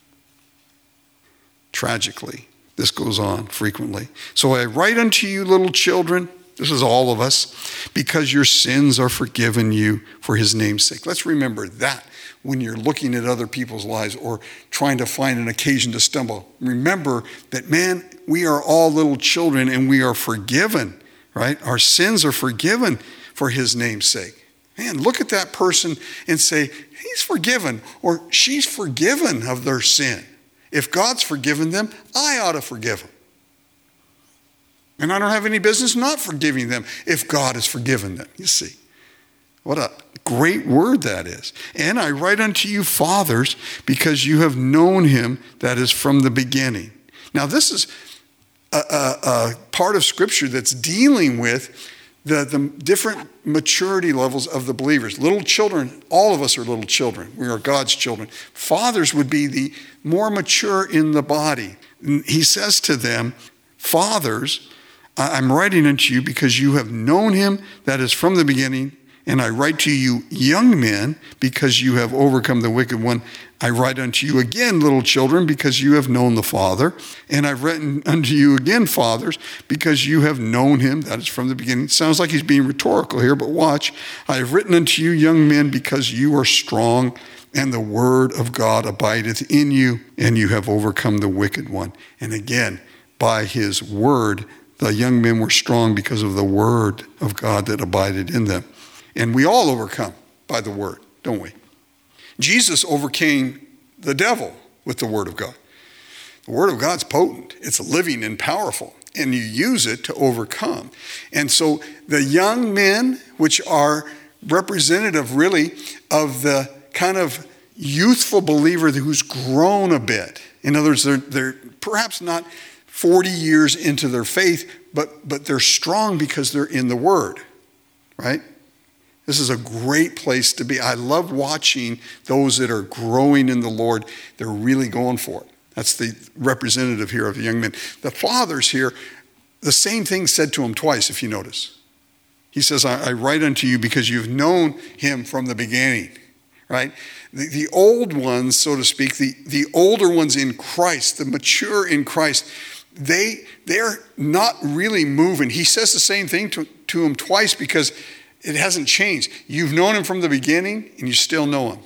Tragically, this goes on frequently. So I write unto you, little children, this is all of us, because your sins are forgiven you for his name's sake. Let's remember that when you're looking at other people's lives or trying to find an occasion to stumble. Remember that, man, we are all little children and we are forgiven, right? Our sins are forgiven for his name's sake. Man, look at that person and say, he's forgiven or she's forgiven of their sin. If God's forgiven them, I ought to forgive them. And I don't have any business not forgiving them if God has forgiven them. You see, what a great word that is. And I write unto you, fathers, because you have known him that is from the beginning. Now, this is a, a, a part of Scripture that's dealing with the, the different maturity levels of the believers. Little children, all of us are little children. We are God's children. Fathers would be the more mature in the body. He says to them, fathers, I'm writing unto you because you have known him that is from the beginning. And I write to you, young men, because you have overcome the wicked one. I write unto you again, little children, because you have known the Father. And I've written unto you again, fathers, because you have known him. That is from the beginning. Sounds like he's being rhetorical here, but watch. I have written unto you, young men, because you are strong, and the word of God abideth in you, and you have overcome the wicked one. And again, by his word, the young men were strong because of the word of God that abided in them. And we all overcome by the word, don't we? Jesus overcame the devil with the word of God. The word of God's potent. It's living and powerful, and you use it to overcome. And so the young men, which are representative really of the kind of youthful believer who's grown a bit. In other words, they're, they're perhaps not forty years into their faith, but, but they're strong because they're in the word, right? This is a great place to be. I love watching those that are growing in the Lord. They're really going for it. That's the representative here of the young men. The fathers here, the same thing said to him twice, if you notice. He says, I, I write unto you because you've known him from the beginning, right? The, the old ones, so to speak, the, the older ones in Christ, the mature in Christ, they, they're not really moving. He says the same thing to, to him twice because it hasn't changed. You've known him from the beginning, and you still know him.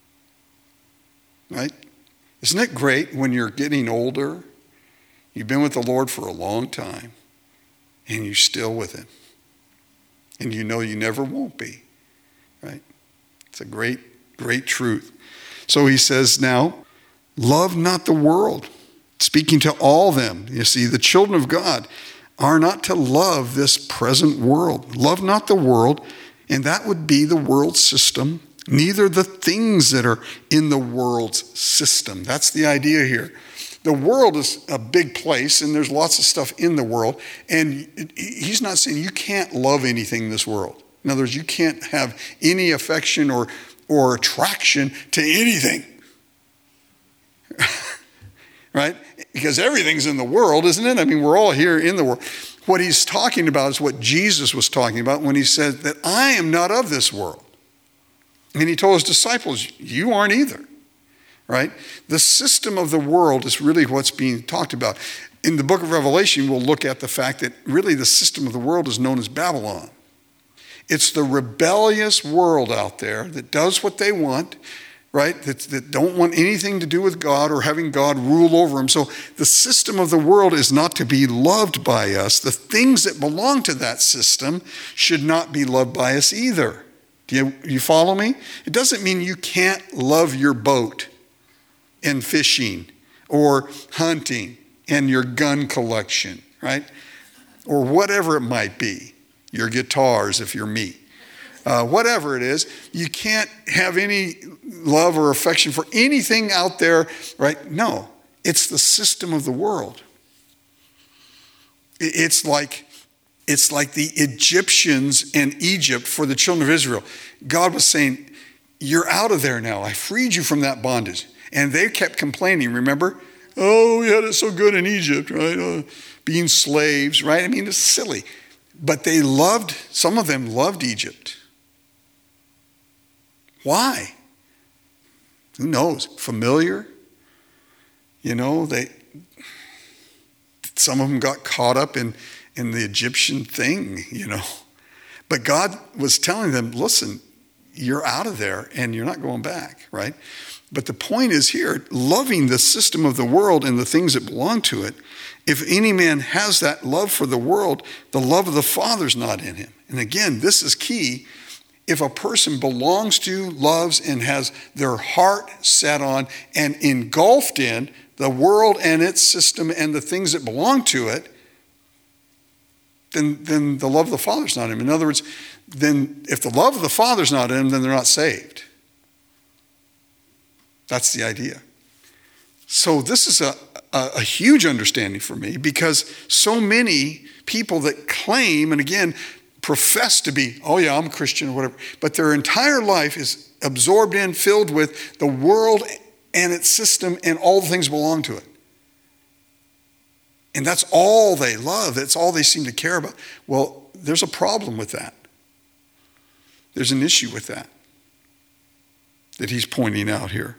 Right? Isn't it great when you're getting older, you've been with the Lord for a long time, and you're still with him? And you know you never won't be. Right? It's a great, great truth. So he says now, love not the world. Speaking to all them. You see, the children of God are not to love this present world. Love not the world, and that would be the world system, neither the things that are in the world's system. That's the idea here. The world is a big place, and there's lots of stuff in the world, and he's not saying you can't love anything in this world. In other words, you can't have any affection or, or attraction to anything. Right? Because everything's in the world, isn't it? I mean, we're all here in the world. What he's talking about is what Jesus was talking about when he said that I am not of this world. And he told his disciples, you aren't either. Right? The system of the world is really what's being talked about. In the book of Revelation, we'll look at the fact that really the system of the world is known as Babylon. It's the rebellious world out there that does what they want, right, that, that don't want anything to do with God or having God rule over them. So the system of the world is not to be loved by us. The things that belong to that system should not be loved by us either. Do you, you follow me? It doesn't mean you can't love your boat and fishing or hunting and your gun collection, right? Or whatever it might be, your guitars if you're me. Uh, whatever it is, you can't have any love or affection for anything out there, right? No, it's the system of the world. It's like, it's like the Egyptians and Egypt for the children of Israel. God was saying, you're out of there now. I freed you from that bondage. And they kept complaining, remember? Oh, we had it so good in Egypt, right? Uh, being slaves, right? I mean, it's silly. But they loved, some of them loved Egypt. Why? Who knows? Familiar? You know, they. Some of them got caught up in, in the Egyptian thing, you know. But God was telling them, listen, you're out of there and you're not going back, right? But the point is here, loving the system of the world and the things that belong to it, if any man has that love for the world, the love of the Father's not in him. And again, this is key. If a person belongs to, loves, and has their heart set on and engulfed in the world and its system and the things that belong to it, then, then the love of the Father's not in him. In other words, then if the love of the Father's not in him, then they're not saved. That's the idea. So this is a, a, a huge understanding for me because so many people that claim, and again, profess to be, oh yeah, I'm a Christian or whatever, but their entire life is absorbed in, filled with the world and its system and all the things belong to it. And that's all they love. That's all they seem to care about. Well, there's a problem with that. There's an issue with that that he's pointing out here.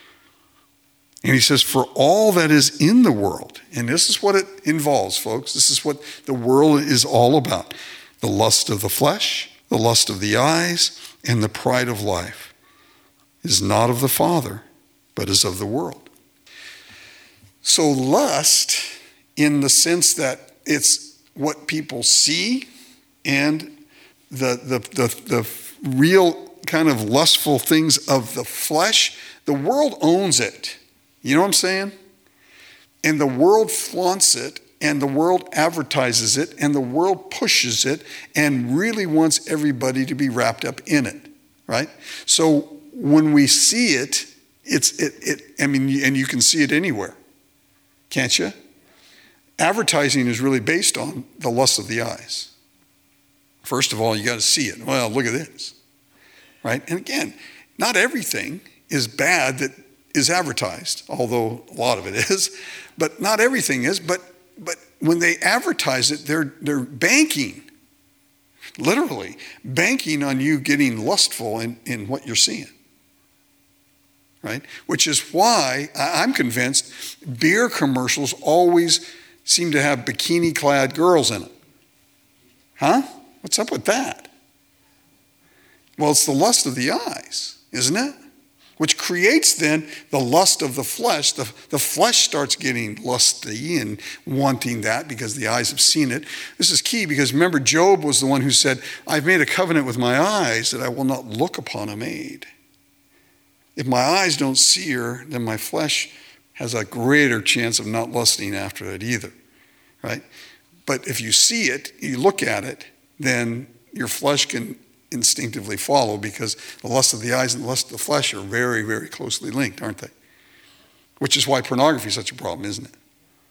And he says, for all that is in the world, and this is what it involves, folks. This is what the world is all about. The lust of the flesh, the lust of the eyes, and the pride of life is not of the Father, but is of the world. So lust, in the sense that it's what people see, and the, the, the, the real kind of lustful things of the flesh, the world owns it. You know what I'm saying? And the world flaunts it, and the world advertises it, and the world pushes it, and really wants everybody to be wrapped up in it, right? So when we see it, it's it. it I mean, and you can see it anywhere, can't you? Advertising is really based on the lust of the eyes. First of all, you got to see it. Well, look at this, right? And again, not everything is bad that is advertised, although a lot of it is, but not everything is. But but when they advertise it, they're they're banking, literally banking on you getting lustful in, in what you're seeing, right? Which is why I'm convinced beer commercials always seem to have bikini-clad girls in it. Huh? What's up with that? Well, it's the lust of the eyes, isn't it? Which creates then the lust of the flesh. The, the flesh starts getting lusty and wanting that because the eyes have seen it. This is key because remember, Job was the one who said, I've made a covenant with my eyes that I will not look upon a maid. If my eyes don't see her, then my flesh has a greater chance of not lusting after it either, right? But if you see it, you look at it, then your flesh can instinctively follow, because the lust of the eyes and the lust of the flesh are very, very closely linked, aren't they? Which is why pornography is such a problem, isn't it?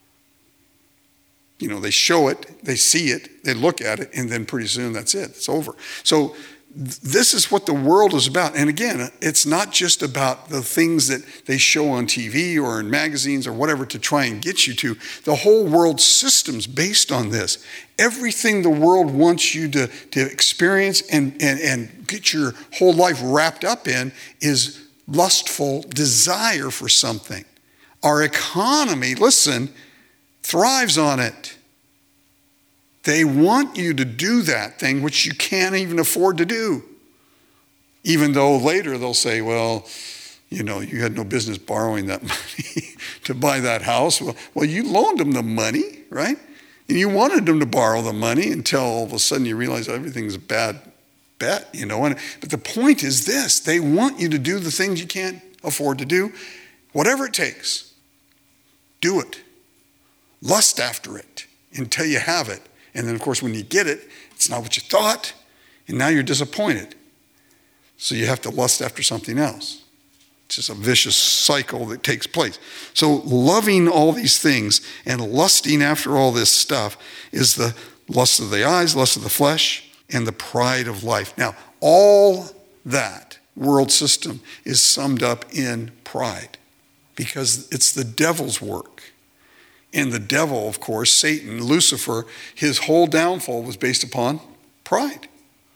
You know, they show it, they see it, they look at it, and then pretty soon that's it, it's over. So th- this is what the world is about. And again, it's not just about the things that they show on T V or in magazines or whatever to try and get you to. The whole world system's based on this. Everything the world wants you to, to experience and, and, and get your whole life wrapped up in is lustful desire for something. Our economy, listen, thrives on it. They want you to do that thing which you can't even afford to do. Even though later they'll say, well, you know, you had no business borrowing that money to buy that house. Well, well, you loaned them the money, right? And you wanted them to borrow the money until all of a sudden you realize everything's a bad bet, you know. And, but the point is this, they want you to do the things you can't afford to do. Whatever it takes, do it. Lust after it until you have it. And then, of course, when you get it, it's not what you thought, and now you're disappointed. So you have to lust after something else. It's just a vicious cycle that takes place. So loving all these things and lusting after all this stuff is the lust of the eyes, lust of the flesh, and the pride of life. Now, all that world system is summed up in pride because it's the devil's work. And the devil, of course, Satan, Lucifer, his whole downfall was based upon pride.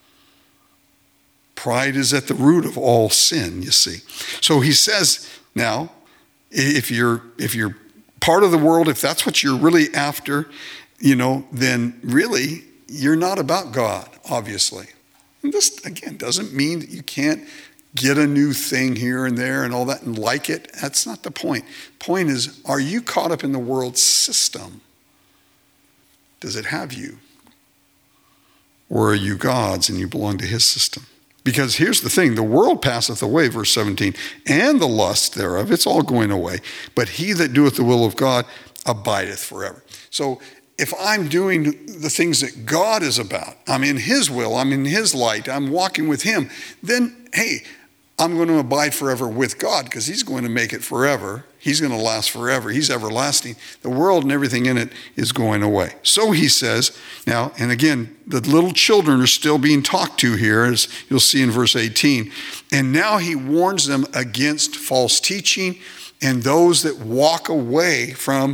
Pride is at the root of all sin, you see. So he says now, if you're if you're part of the world, if that's what you're really after, you know, then really you're not about God, obviously. And this, again, doesn't mean that you can't get a new thing here and there and all that and like it. That's not the point. Point is, are you caught up in the world system? Does it have you? Or are you God's and you belong to his system? Because here's the thing, the world passeth away, verse seventeen, and the lust thereof, it's all going away. But he that doeth the will of God abideth forever. So if I'm doing the things that God is about, I'm in his will, I'm in his light, I'm walking with him, then, hey, I'm going to abide forever with God because he's going to make it forever. He's going to last forever. He's everlasting. The world and everything in it is going away. So he says, now, and again, the little children are still being talked to here, as you'll see in verse eighteen. And now he warns them against false teaching and those that walk away from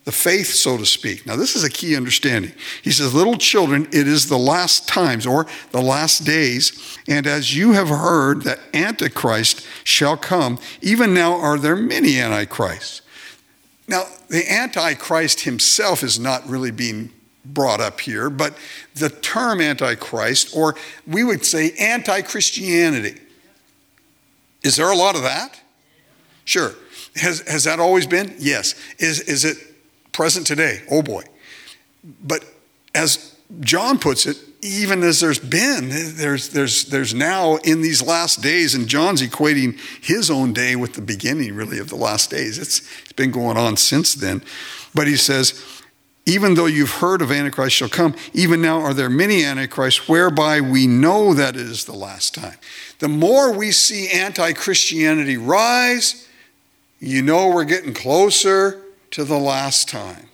the faith, so to speak. Now, this is a key understanding. He says, little children, it is the last times or the last days. And as you have heard that Antichrist shall come, even now are there many Antichrists. Now, the Antichrist himself is not really being brought up here, but the term Antichrist, or we would say anti-Christianity. Is there a lot of that? Sure. Has, has that always been? Yes. Is, is it present today? Oh boy. But as John puts it, even as there's been, there's, there's, there's now in these last days, and John's equating his own day with the beginning really of the last days. It's, it's been going on since then. But he says, even though you've heard of Antichrist shall come, even now are there many Antichrists, whereby we know that it is the last time. The more we see anti-Christianity rise, you know we're getting closer to the last time.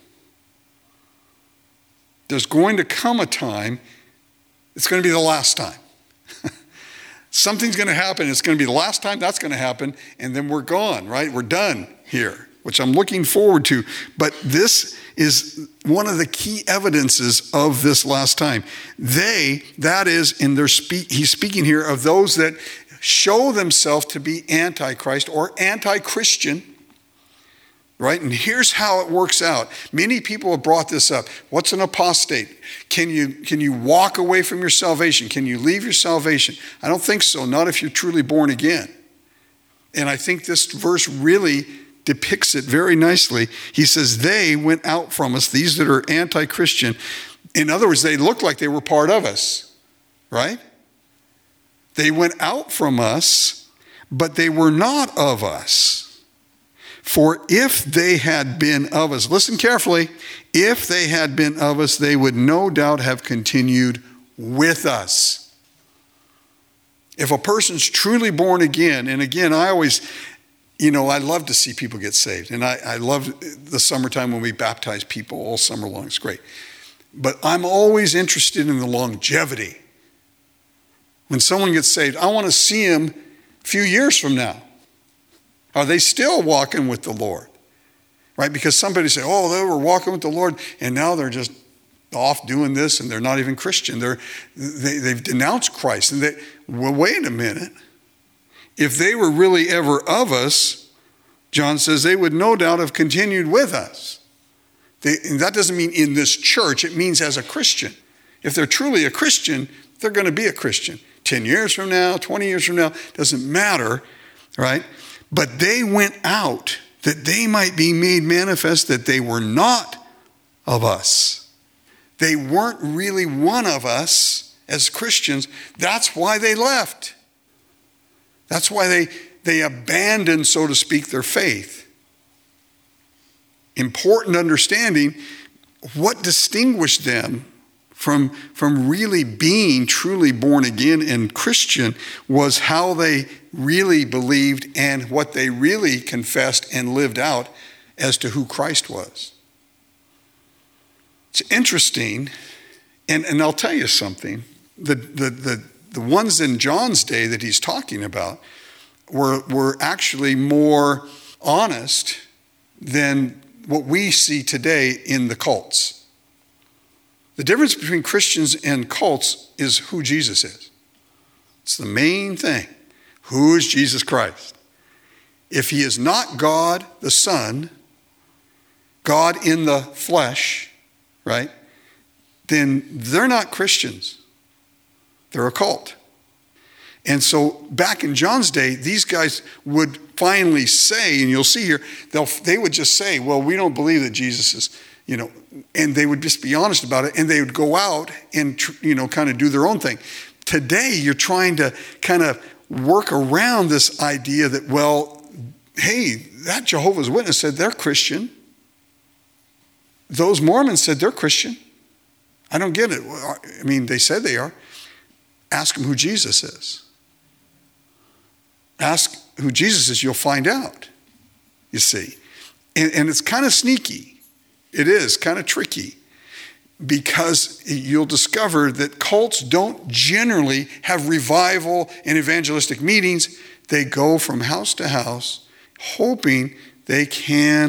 There's going to come a time, it's going to be the last time. Something's going to happen, it's going to be the last time that's going to happen, and then we're gone, right? We're done here, which I'm looking forward to. But this is one of the key evidences of this last time. They, that is, in their speak, he's speaking here of those that show themselves to be antichrist or anti-Christian, right? And here's how it works out. Many people have brought this up. What's an apostate? Can you, can you walk away from your salvation? Can you leave your salvation? I don't think so, not if you're truly born again. And I think this verse really depicts it very nicely. He says, they went out from us, these that are anti-Christian. In other words, they looked like they were part of us, right? They went out from us, but they were not of us. For if they had been of us, listen carefully, if they had been of us, they would no doubt have continued with us. If a person's truly born again, and again, I always, you know, I love to see people get saved. And I, I love the summertime when we baptize people all summer long. It's great. But I'm always interested in the longevity. When someone gets saved, I want to see them a few years from now. Are they still walking with the Lord? Right? Because somebody say, oh, they were walking with the Lord, and now they're just off doing this, and they're not even Christian. They're, they, they've denounced Christ. And they, well, wait a minute. If they were really ever of us, John says, they would no doubt have continued with us. They, and that doesn't mean in this church. It means as a Christian. If they're truly a Christian, they're going to be a Christian. Ten years from now, twenty years from now, doesn't matter, right? But they went out that they might be made manifest that they were not of us. They weren't really one of us as Christians. That's why they left. That's why they, they abandoned, so to speak, their faith. Important understanding what distinguished them from, from really being truly born again and Christian was how they really believed and what they really confessed and lived out as to who Christ was. It's interesting, and, and I'll tell you something. The, the, the, the ones in John's day that he's talking about were, were actually more honest than what we see today in the cults. The difference between Christians and cults is who Jesus is. It's the main thing. Who is Jesus Christ? If he is not God the Son, God in the flesh, right, then they're not Christians. They're a cult. And so back in John's day, these guys would finally say, and you'll see here, they'll, they would just say, well, we don't believe that Jesus is, you know, and they would just be honest about it, and they would go out and, you know, kind of do their own thing. Today, you're trying to kind of work around this idea that, well, hey, that Jehovah's Witness said they're Christian. Those Mormons said they're Christian. I don't get it. I mean, they said they are. Ask them who Jesus is. Ask who Jesus is, you'll find out, you see. And, and it's kind of sneaky. It is kind of tricky because you'll discover that cults don't generally have revival and evangelistic meetings. They go from house to house hoping they can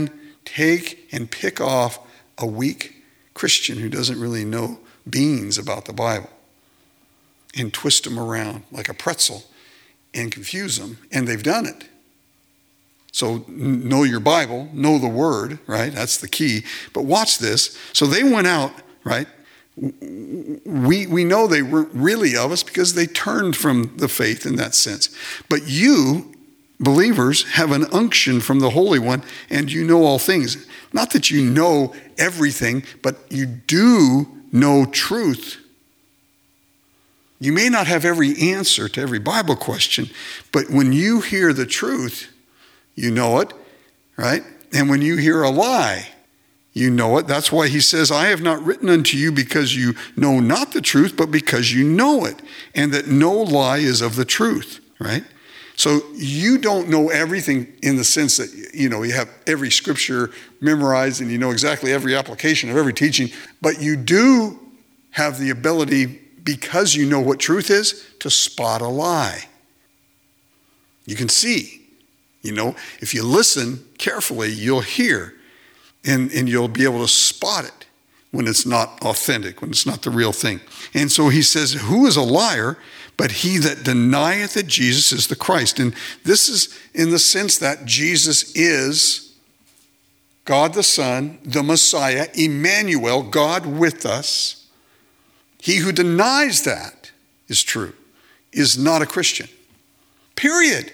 take and pick off a weak Christian who doesn't really know beans about the Bible and twist them around like a pretzel and confuse them, and they've done it. So know your Bible, know the Word, right? That's the key. But watch this. So they went out, right? We we know they weren't really of us because they turned from the faith in that sense. But you, believers, have an unction from the Holy One, and you know all things. Not that you know everything, but you do know truth. You may not have every answer to every Bible question, but when you hear the truth, you know it, right? And when you hear a lie, you know it. That's why he says, I have not written unto you because you know not the truth, but because you know it, and that no lie is of the truth, right? So you don't know everything in the sense that, you know, you have every scripture memorized and you know exactly every application of every teaching, but you do have the ability, because you know what truth is, to spot a lie. You can see, you know, if you listen carefully, you'll hear, and, and you'll be able to spot it when it's not authentic, when it's not the real thing. And so he says, who is a liar but he that denieth that Jesus is the Christ? And this is in the sense that Jesus is God the Son, the Messiah, Emmanuel, God with us. He who denies that is true, is not a Christian. Period.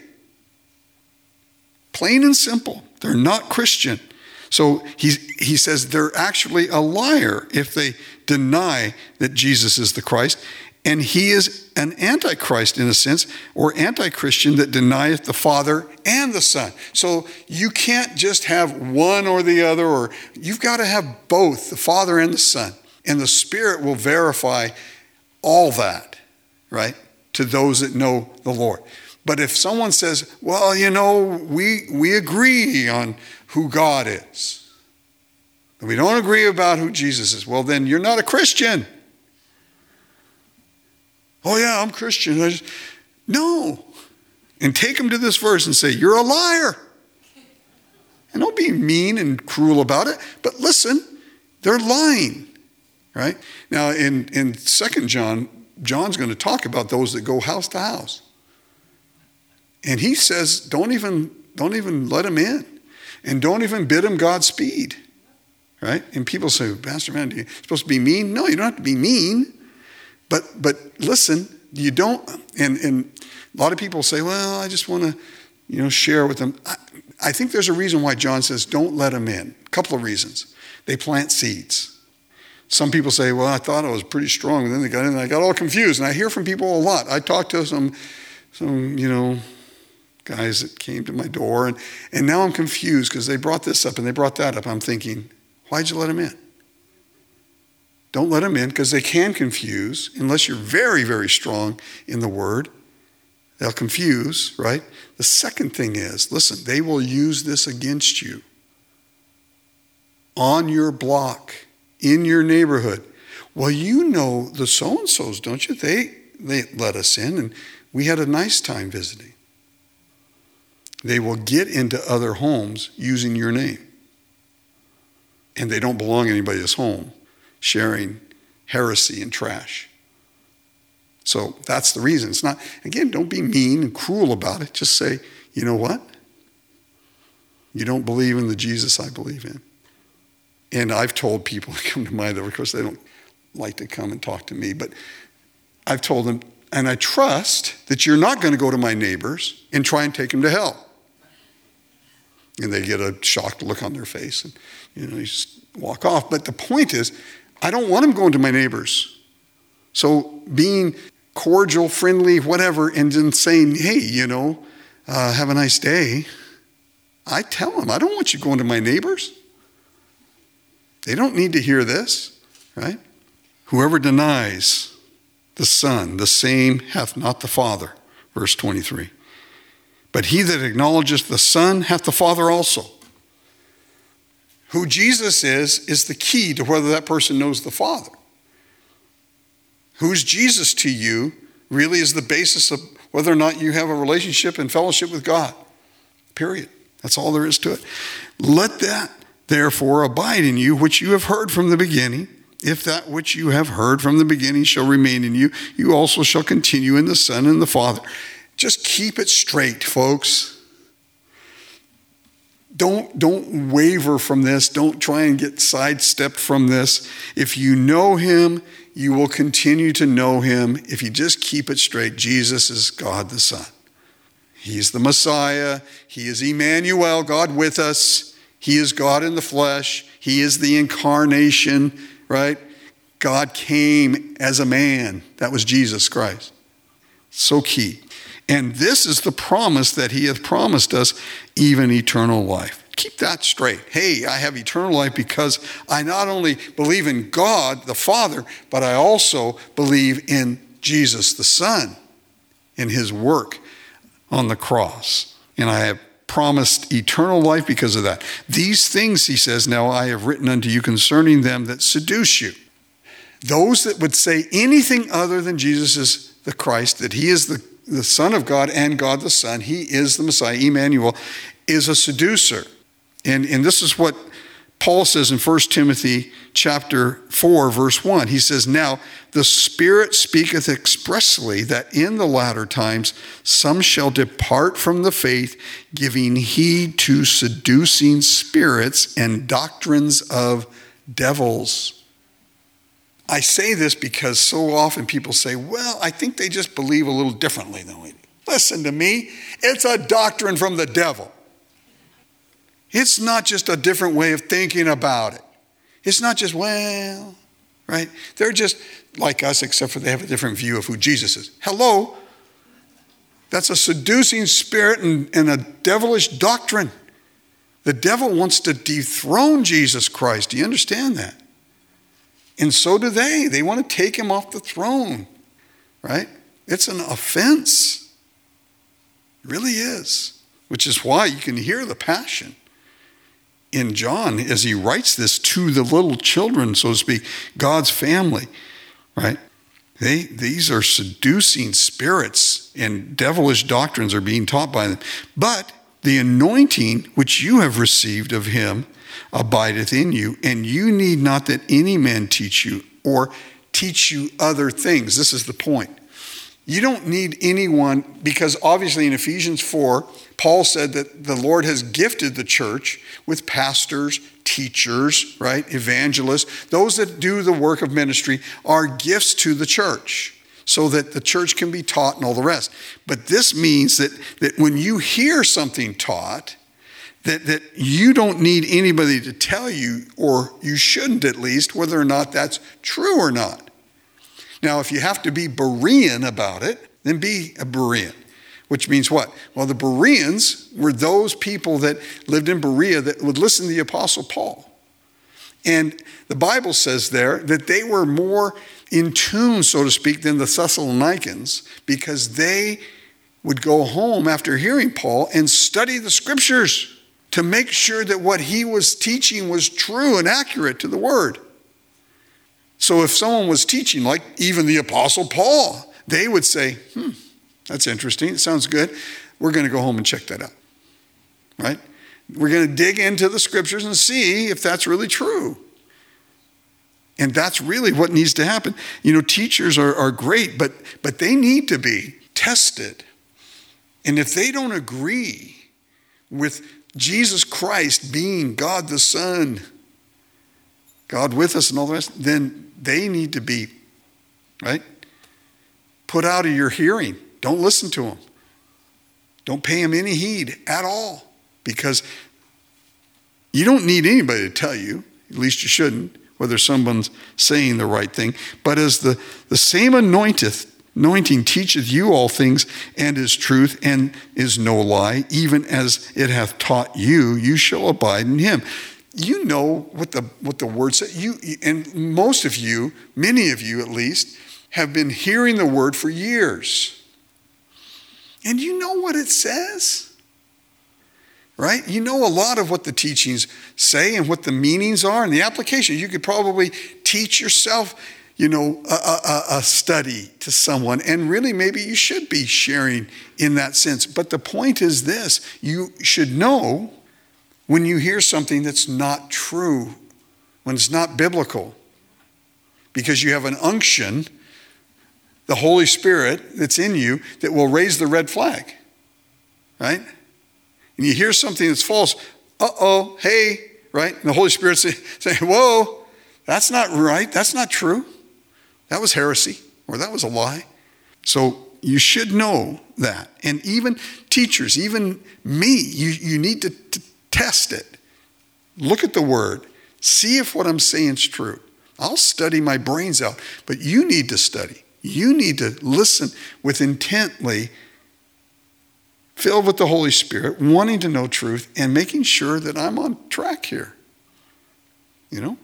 Plain and simple. They're not Christian. So he, he says they're actually a liar if they deny that Jesus is the Christ. And he is an antichrist in a sense, or anti-Christian that denieth the Father and the Son. So you can't just have one or the other, or you've got to have both, the Father and the Son. And the Spirit will verify all that, right, to those that know the Lord. But if someone says, well, you know, we we agree on who God is, but we don't agree about who Jesus is, well, then you're not a Christian. Oh, yeah, I'm Christian. I just, no. And take them to this verse and say, you're a liar. And don't be mean and cruel about it. But listen, they're lying, right? Now, in, in Second John, John's going to talk about those that go house to house. And he says, don't even, don't even let them in. And don't even bid them Godspeed, right? And people say, Pastor Man, you're supposed to be mean? No, you don't have to be mean. But but listen, you don't, and, and a lot of people say, well, I just want to, you know, share with them. I, I think there's a reason why John says don't let them in. A couple of reasons. They plant seeds. Some people say, well, I thought I was pretty strong, and then they got in and I got all confused. And I hear from people a lot. I talked to some, some you know, guys that came to my door, and, and now I'm confused because they brought this up and they brought that up. I'm thinking, why'd you let them in? Don't let them in, because they can confuse unless you're very, very strong in the Word. They'll confuse, right? The second thing is, listen, they will use this against you on your block, in your neighborhood. Well, you know the so-and-sos, don't you? They, they let us in, and we had a nice time visiting. They will get into other homes using your name, and they don't belong in anybody's home, sharing heresy and trash. So that's the reason. It's not, again, don't be mean and cruel about it. Just say, you know what? You don't believe in the Jesus I believe in. And I've told people to come to my door. Of course, they don't like to come and talk to me, but I've told them, and I trust that you're not going to go to my neighbors and try and take them to hell. And they get a shocked look on their face, and you know, you just walk off. But the point is, I don't want them going to my neighbors. So being cordial, friendly, whatever, and then saying, hey, you know, uh, have a nice day. I tell them, I don't want you going to my neighbors. They don't need to hear this, right? Whoever denies the Son, the same hath not the Father, verse twenty-three. But he that acknowledgeth the Son hath the Father also. Who Jesus is, is the key to whether that person knows the Father. Who's Jesus to you really is the basis of whether or not you have a relationship and fellowship with God. Period. That's all there is to it. Let that therefore abide in you, which you have heard from the beginning. If that which you have heard from the beginning shall remain in you, you also shall continue in the Son and the Father. Just keep it straight, folks. Don't, don't waver from this. Don't try and get sidestepped from this. If you know him, you will continue to know him. If you just keep it straight, Jesus is God the Son. He's the Messiah. He is Emmanuel, God with us. He is God in the flesh. He is the incarnation, right? God came as a man. That was Jesus Christ. So key. And this is the promise that he hath promised us, even eternal life. Keep that straight. Hey, I have eternal life because I not only believe in God, the Father, but I also believe in Jesus, the Son, in his work on the cross. And I have promised eternal life because of that. These things, he says, now I have written unto you concerning them that seduce you. Those that would say anything other than Jesus is the Christ, that he is the, the Son of God and God the Son, he is the Messiah, Emmanuel, is a seducer. And, and this is what Paul says in First Timothy chapter four, verse one. He says, now the Spirit speaketh expressly that in the latter times some shall depart from the faith, giving heed to seducing spirits and doctrines of devils. I say this because so often people say, well, I think they just believe a little differently than we do. Listen to me. It's a doctrine from the devil. It's not just a different way of thinking about it. It's not just, well, right? They're just like us, except for they have a different view of who Jesus is. Hello? That's a seducing spirit and, and a devilish doctrine. The devil wants to dethrone Jesus Christ. Do you understand that? And so do they. They want to take him off the throne, right? It's an offense. It really is. Which is why you can hear the passion in John as he writes this to the little children, so to speak, God's family, right? They, these are seducing spirits and devilish doctrines are being taught by them. But the anointing which you have received of him abideth in you, and you need not that any man teach you or teach you other things. This is the point. You don't need anyone, because obviously in Ephesians four, Paul said that the Lord has gifted the church with pastors, teachers, right, evangelists. Those that do the work of ministry are gifts to the church so that the church can be taught and all the rest. But this means that, that when you hear something taught, that, that you don't need anybody to tell you, or you shouldn't at least, whether or not that's true or not. Now, if you have to be Berean about it, then be a Berean. Which means what? Well, the Bereans were those people that lived in Berea that would listen to the Apostle Paul. And the Bible says there that they were more in tune, so to speak, than the Thessalonians, because they would go home after hearing Paul and study the scriptures to make sure that what he was teaching was true and accurate to the word. So if someone was teaching, like even the Apostle Paul, they would say, hmm, that's interesting. It sounds good. We're going to go home and check that out, right? We're going to dig into the scriptures and see if that's really true. And that's really what needs to happen. You know, teachers are, are great, but, but they need to be tested. And if they don't agree with Jesus Christ being God the Son, God with us and all the rest, then they need to be, right, put out of your hearing. Don't listen to them. Don't pay them any heed at all, because you don't need anybody to tell you, at least you shouldn't, whether someone's saying the right thing. But as the, the same anointeth, anointing teacheth you all things, and is truth, and is no lie, even as it hath taught you, you shall abide in him. You know what the what the word says. You, and most of you, many of you at least, have been hearing the word for years. And you know what it says, right? You know a lot of what the teachings say and what the meanings are and the application. You could probably teach yourself, you know, a, a, a study to someone. And really, maybe you should be sharing in that sense. But the point is this: you should know when you hear something that's not true, when it's not biblical, because you have an unction, the Holy Spirit that's in you, that will raise the red flag, right? And you hear something that's false, uh-oh, hey, right? And the Holy Spirit say, say, whoa, that's not right, that's not true. That was heresy, or that was a lie. So you should know that. And even teachers, even me, you, you need to, to test it. Look at the word. See if what I'm saying is true. I'll study my brains out, but you need to study. You need to listen with intently, filled with the Holy Spirit, wanting to know truth and making sure that I'm on track here. You know?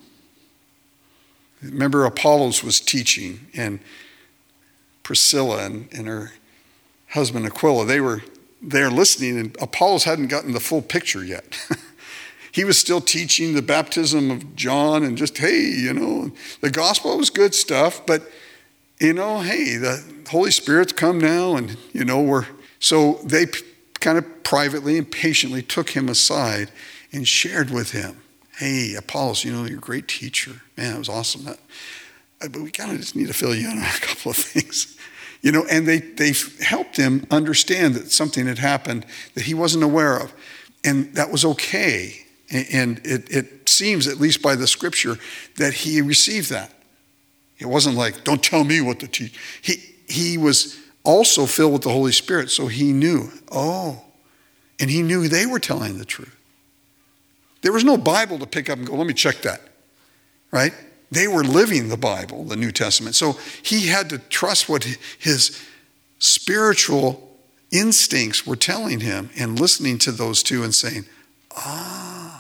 Remember Apollos was teaching, and Priscilla and, and her husband Aquila, they were there listening, and Apollos hadn't gotten the full picture yet. He was still teaching the baptism of John and just, hey, you know, the gospel was good stuff, but, you know, hey, the Holy Spirit's come now, and, you know, we're, so they p- kind of privately and patiently took him aside and shared with him, hey, Apollos, you know, you're a great teacher. Man, that was awesome. That, but we kind of just need to fill you in on a couple of things. You know, and they, they helped him understand that something had happened that he wasn't aware of. And that was okay. And it, it seems, at least by the scripture, that he received that. It wasn't like, don't tell me what to teach. He, he was also filled with the Holy Spirit, so he knew, oh, and he knew they were telling the truth. There was no Bible to pick up and go, let me check that, right? They were living the Bible, the New Testament. So he had to trust what his spiritual instincts were telling him and listening to those two and saying, ah,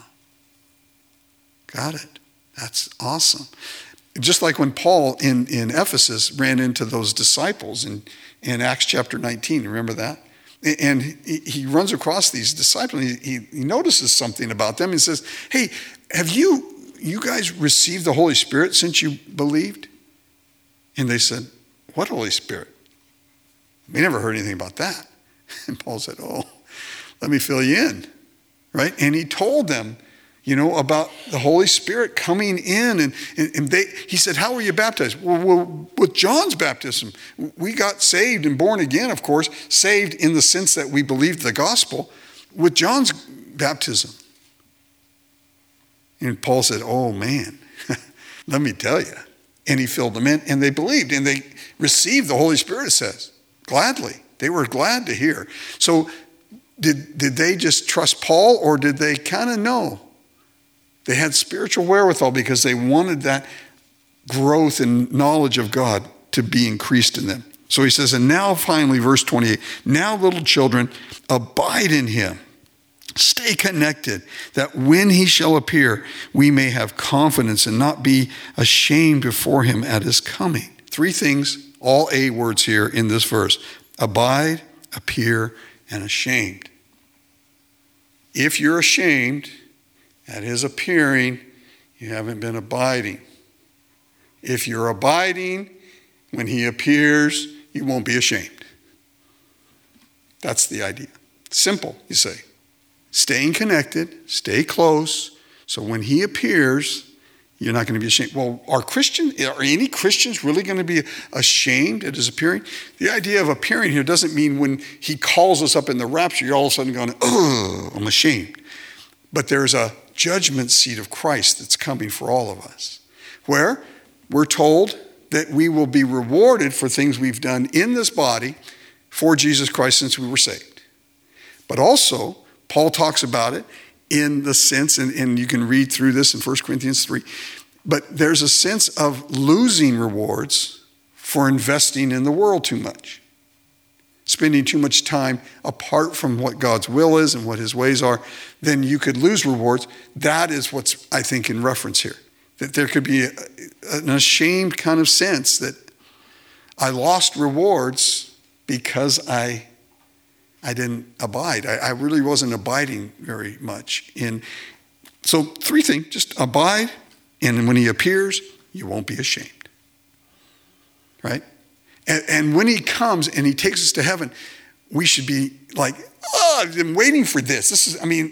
got it. That's awesome. Just like when Paul in, in Ephesus ran into those disciples in, in Acts chapter nineteen, remember that? And he, he runs across these disciples. And he, he notices something about them. He says, hey, have you, you guys received the Holy Spirit since you believed? And they said, what Holy Spirit? We never heard anything about that. And Paul said, oh, let me fill you in. Right? And he told them, you know, about the Holy Spirit coming in. And, and, and they, he said, how were you baptized? Well, well, with John's baptism, we got saved and born again, of course, saved in the sense that we believed the gospel with John's baptism. And Paul said, oh man, let me tell you. And he filled them in, and they believed, and they received the Holy Spirit, it says, gladly. They were glad to hear. So Did, did they just trust Paul, or did they kind of know? They had spiritual wherewithal because they wanted that growth and knowledge of God to be increased in them. So he says, and now finally, verse twenty-eight, now little children, abide in him. Stay connected, that when he shall appear, we may have confidence and not be ashamed before him at his coming. Three things, all A words here in this verse. Abide, appear, and ashamed. If you're ashamed at his appearing, you haven't been abiding. If you're abiding, when he appears, you won't be ashamed. That's the idea. Simple, you say. Staying connected, stay close, so when he appears, you're not going to be ashamed. Well, are Christian, are any Christians really going to be ashamed at his appearing? The idea of appearing here doesn't mean when he calls us up in the rapture, you're all of a sudden going, oh, I'm ashamed. But there's a judgment seat of Christ that's coming for all of us, where we're told that we will be rewarded for things we've done in this body for Jesus Christ since we were saved. But also, Paul talks about it in the sense, and, and you can read through this in First Corinthians three, but there's a sense of losing rewards for investing in the world too much. Spending too much time apart from what God's will is and what his ways are, then you could lose rewards. That is what's, I think, in reference here. That there could be a, an ashamed kind of sense that I lost rewards because I I didn't abide. I, I really wasn't abiding very much. In So three things, just abide, and when he appears, you won't be ashamed. Right? And, and when he comes and he takes us to heaven, we should be like, oh, I've been waiting for this. This is, I mean,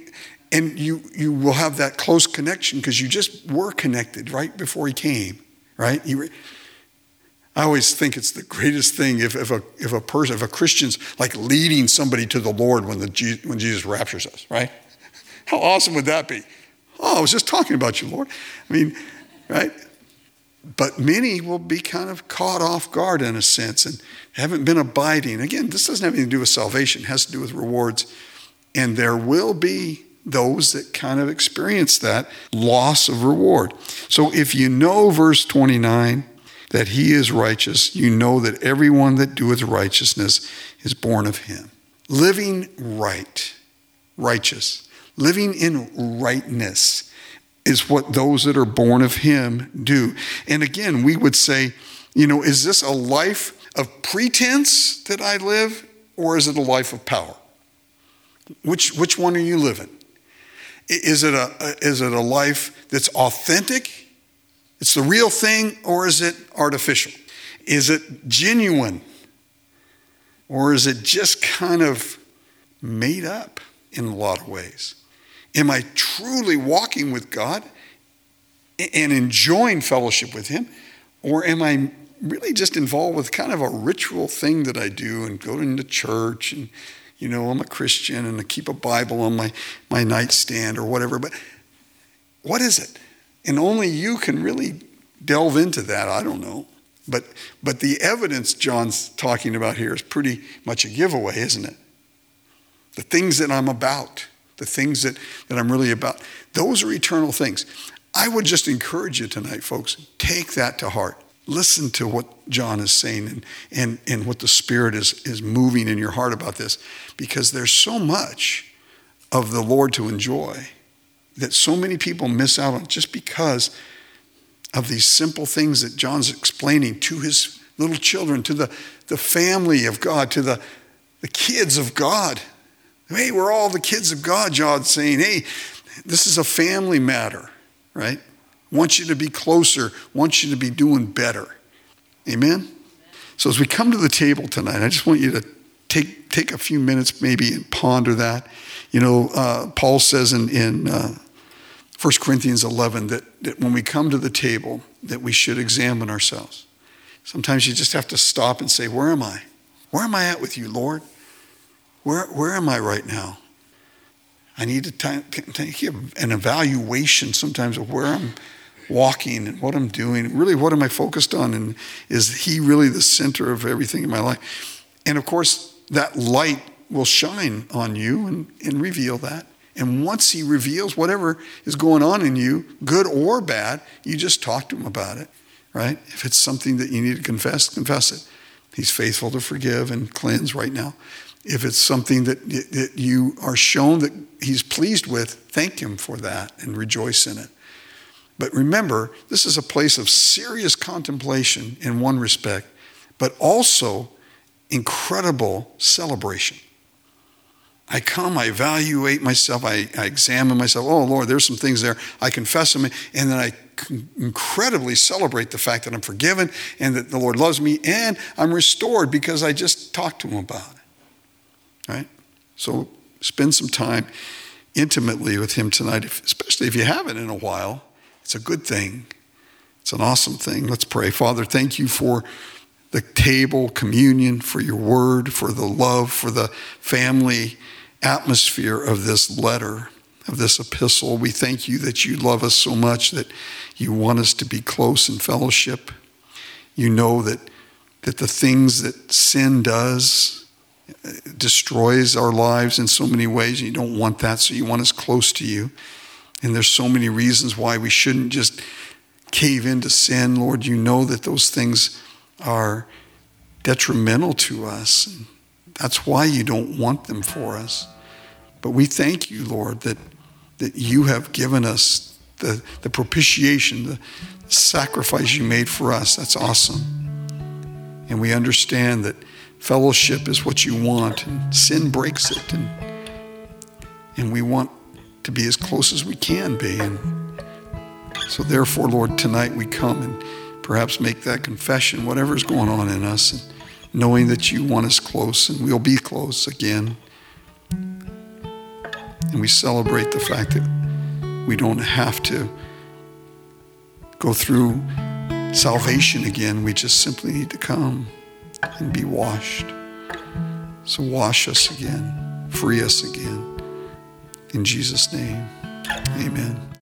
And you, you will have that close connection because you just were connected right before he came, right? You were, I always think it's the greatest thing if, if, a, if a person, if a Christian's like leading somebody to the Lord when, the, when Jesus raptures us, right? How awesome would that be? Oh, I was just talking about you, Lord. I mean, right? But many will be kind of caught off guard in a sense and haven't been abiding. Again, this doesn't have anything to do with salvation. It has to do with rewards. And there will be those that kind of experience that loss of reward. So if you know verse twenty-nine, that he is righteous, you know that everyone that doeth righteousness is born of him. Living right, righteous, living in rightness is what those that are born of him do. And again, we would say, you know, is this a life of pretense that I live, or is it a life of power? Which which one are you living? Is it a is it a life that's authentic? It's the real thing, or is it artificial? Is it genuine? Or is it just kind of made up in a lot of ways? Am I truly walking with God and enjoying fellowship with him? Or am I really just involved with kind of a ritual thing that I do and go into church and, you know, I'm a Christian and I keep a Bible on my, my nightstand or whatever. But what is it? And only you can really delve into that. I don't know. But but the evidence John's talking about here is pretty much a giveaway, isn't it? The things that I'm about, the things that, that I'm really about, those are eternal things. I would just encourage you tonight, folks, take that to heart. Listen to what John is saying and, and, and what the Spirit is, is moving in your heart about this, because there's so much of the Lord to enjoy that so many people miss out on just because of these simple things that John's explaining to his little children, to the, the family of God, to the, the kids of God. Hey, we're all the kids of God, John's saying. Hey, this is a family matter, right? Want you to be closer, want you to be doing better. Amen? So as we come to the table tonight, I just want you to take take a few minutes maybe and ponder that. You know, uh, Paul says in, in uh, First Corinthians eleven that, that when we come to the table, that we should examine ourselves. Sometimes you just have to stop and say, where am I? Where am I at with you, Lord? Where, where am I right now? I need to take an evaluation sometimes of where I'm walking and what I'm doing. Really, what am I focused on? And is he really the center of everything in my life? And of course, that light will shine on you and, and reveal that. And once he reveals whatever is going on in you, good or bad, you just talk to him about it, right? If it's something that you need to confess, confess it. He's faithful to forgive and cleanse right now. If it's something that, that you are shown that he's pleased with, thank him for that and rejoice in it. But remember, this is a place of serious contemplation in one respect, but also incredible celebration. I come, I evaluate myself, I, I examine myself. Oh, Lord, there's some things there. I confess them, and then I incredibly celebrate the fact that I'm forgiven and that the Lord loves me, and I'm restored because I just talked to him about it. Right? So spend some time intimately with him tonight, especially if you haven't in a while. It's a good thing. It's an awesome thing. Let's pray. Father, thank you for the table, communion, for your word, for the love, for the family atmosphere of this letter, of this epistle. We thank you that you love us so much that you want us to be close in fellowship. You know that, that the things that sin does destroys our lives in so many ways. You don't want that, so you want us close to you. And there's so many reasons why we shouldn't just cave into sin. Lord, you know that those things are detrimental to us. And that's why you don't want them for us. But we thank you, Lord, that, that you have given us the, the propitiation, the sacrifice you made for us. That's awesome. And we understand that fellowship is what you want, and sin breaks it. And, and we want to be as close as we can be. And so therefore, Lord, tonight we come and perhaps make that confession, whatever's going on in us, and knowing that you want us close and we'll be close again. And we celebrate the fact that we don't have to go through salvation again. We just simply need to come and be washed. So wash us again, free us again. In Jesus' name, amen.